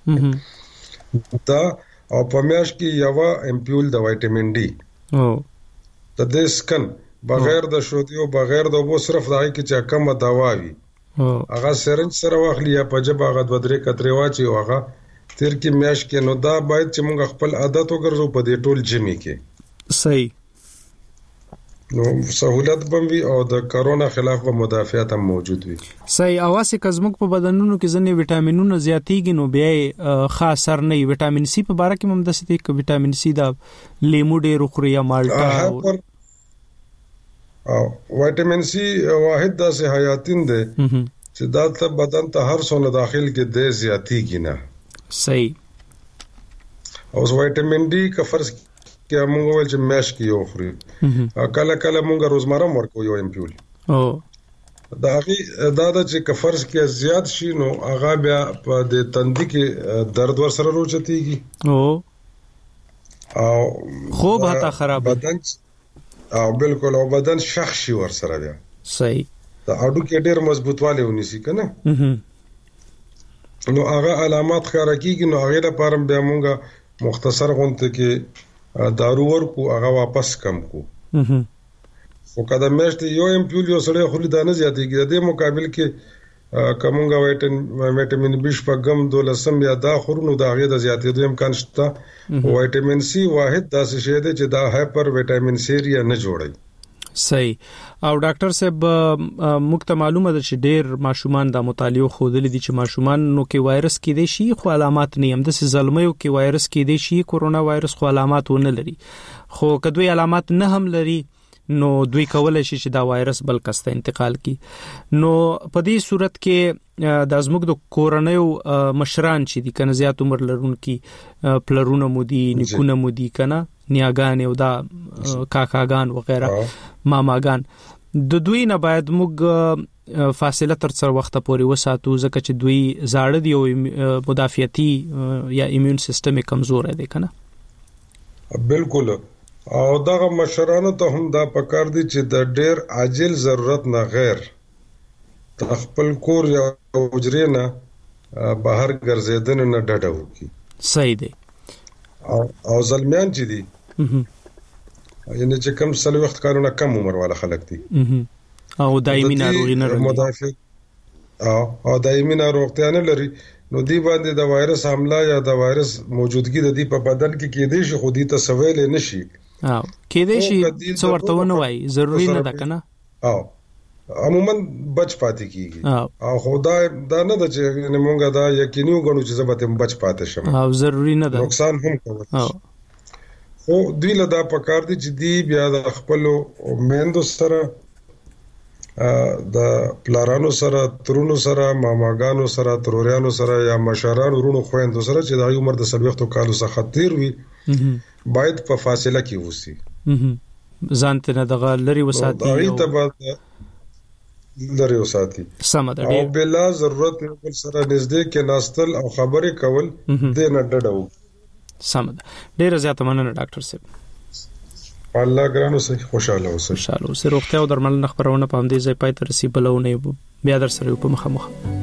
کې دا او په میاش کې یو امپیول د وټامین ډي او د دې سکن بغیر د شودیو بغیر د وبو صرف دای کی چې کومه دوا وي هغه سرنج سره واخلي یا په جبه هغه د درې کترې واچي هغه تیر کې میاش کې نو دا باید چې موږ خپل عادت وګرځو په دې ټول جمی کې صحیح نو سہولت بموي او د کرونا خلاف به مدافعت هم موجود وي صحیح اواسه کزمک په بدنونو کې ځنې وټامینونو زیاتېږي نو بیا خاص اثر نه وټامین سی په باره کې هم د ستې ک وټامین سی دا لیمو ډېر خوري یا مالټا او وټامین سی واحد داسې حیاتین دی چې دا ته بدن ته هر څونه داخل کې دی زیاتېږي نه صحیح او وټامین ډي کا فرض کې موږ ول چې میش کې یو خوري کله کله موږ روزمره ورکو یو امپیول او دا غي دا چې کا فرض کې زیات شي نو هغه بیا په د تندې کې درد ور سره روچتيږي او او خوب هتا خراب بدن او بالکل او بدن شخ شي ور سره بیا صحیح دا اډو کې ډېر مضبوطواله ونیسي کنه نو هغه علامات ښکارا کیږي نو هغه لپاره بیا مونږه مختصر غونته کې دارو ورکو هغه واپس کم کو خو کله مېشت یو امپیول یو سره خو لیدانه زیاتېږي د مقابل کې کومګه وټامین بي شپږم دولسم یا دا خورونو دا غي د زیاتېدو امکان شته وټامین سي واحد داسې شی دی چې دا هایپر وټامین سیریا نه جوړي صحیح. او ډاکټر صاحب مخته معلومه ده چې ډېر ماشومان د مطالعه خودل دي چې ماشومان نو کې وایرس کې دي شي خو علامات نه هم د زلمیو کې وایرس کې دي شي کورونا وایرس خو علامات ونه لري خو کدوې علامات نه هم لري نو دوی کولای شي چې دا وایرس بل کس ته انتقال کړي. نو په دې صورت کې د ازموږ د کورونیو مشران چې دي کنه زیات عمر لرونکي پلرونه مودي نیکونه مودي کنه نیاګان او دا کاکاګان وغیرہ ماماګان د دوی نه باید موږ فاصله تر څو وخت پورې وساتو ځکه چې دوی زاړه دي او مدافعتي یا ایمون سیستم کمزور دی کنه. بالکل. او دغه مشرانو ته هم دا پکار دي چې د ډېر عاجل ضرورت نه غیر خپل کور یا حجرې نه بهر ګرځیدنه نه ډډه وکړي. صحیح دی. او او زلمیان چې دي یعنی چې کم سل وخت کارونه کم عمر والا خلک دي او دایمي ناروغي نه لري مدافع او او دایمي ناروغتیا نه لري نو دی باندې د وایرس حمله یا د وایرس موجودګي د دې په بدن کې کېدې شي خو دې ته سویل نه شي او کېدې شي څو ورته ونه وای ضروری نه ده کنه او عموما بچ پاتې کیږي او خدا دا نه د چې موږ دا یقیني وګڼو چې زبته بچ پاتې شم او ضروری نه ده نقصان هم کوي خو دوی له دا پکار دي چې دی بیا د خپل میندو سره د پلارانو سره ترونو سره ماماګانو سره تروريانو سره یا مشرانو ورونو خويندو سره چې د عمر د سلوختو کالو څخه تیر وي باید په فاصله کې وسی ځان ته دغه لري وساتي او ته لري وساتي سمه او بلا ضرورت بل سره نږدې کې ناستل او خبرې کول د نه ډډو سمه ډیره زیاته مننه ډاکټر صاحب. الله ګرانو سه خوشاله اوسه خوشاله اوسه. روغتیا او درملنه خبرونه په همدې ځای پای ته رسیدلونه بیا در سره په مخه مخه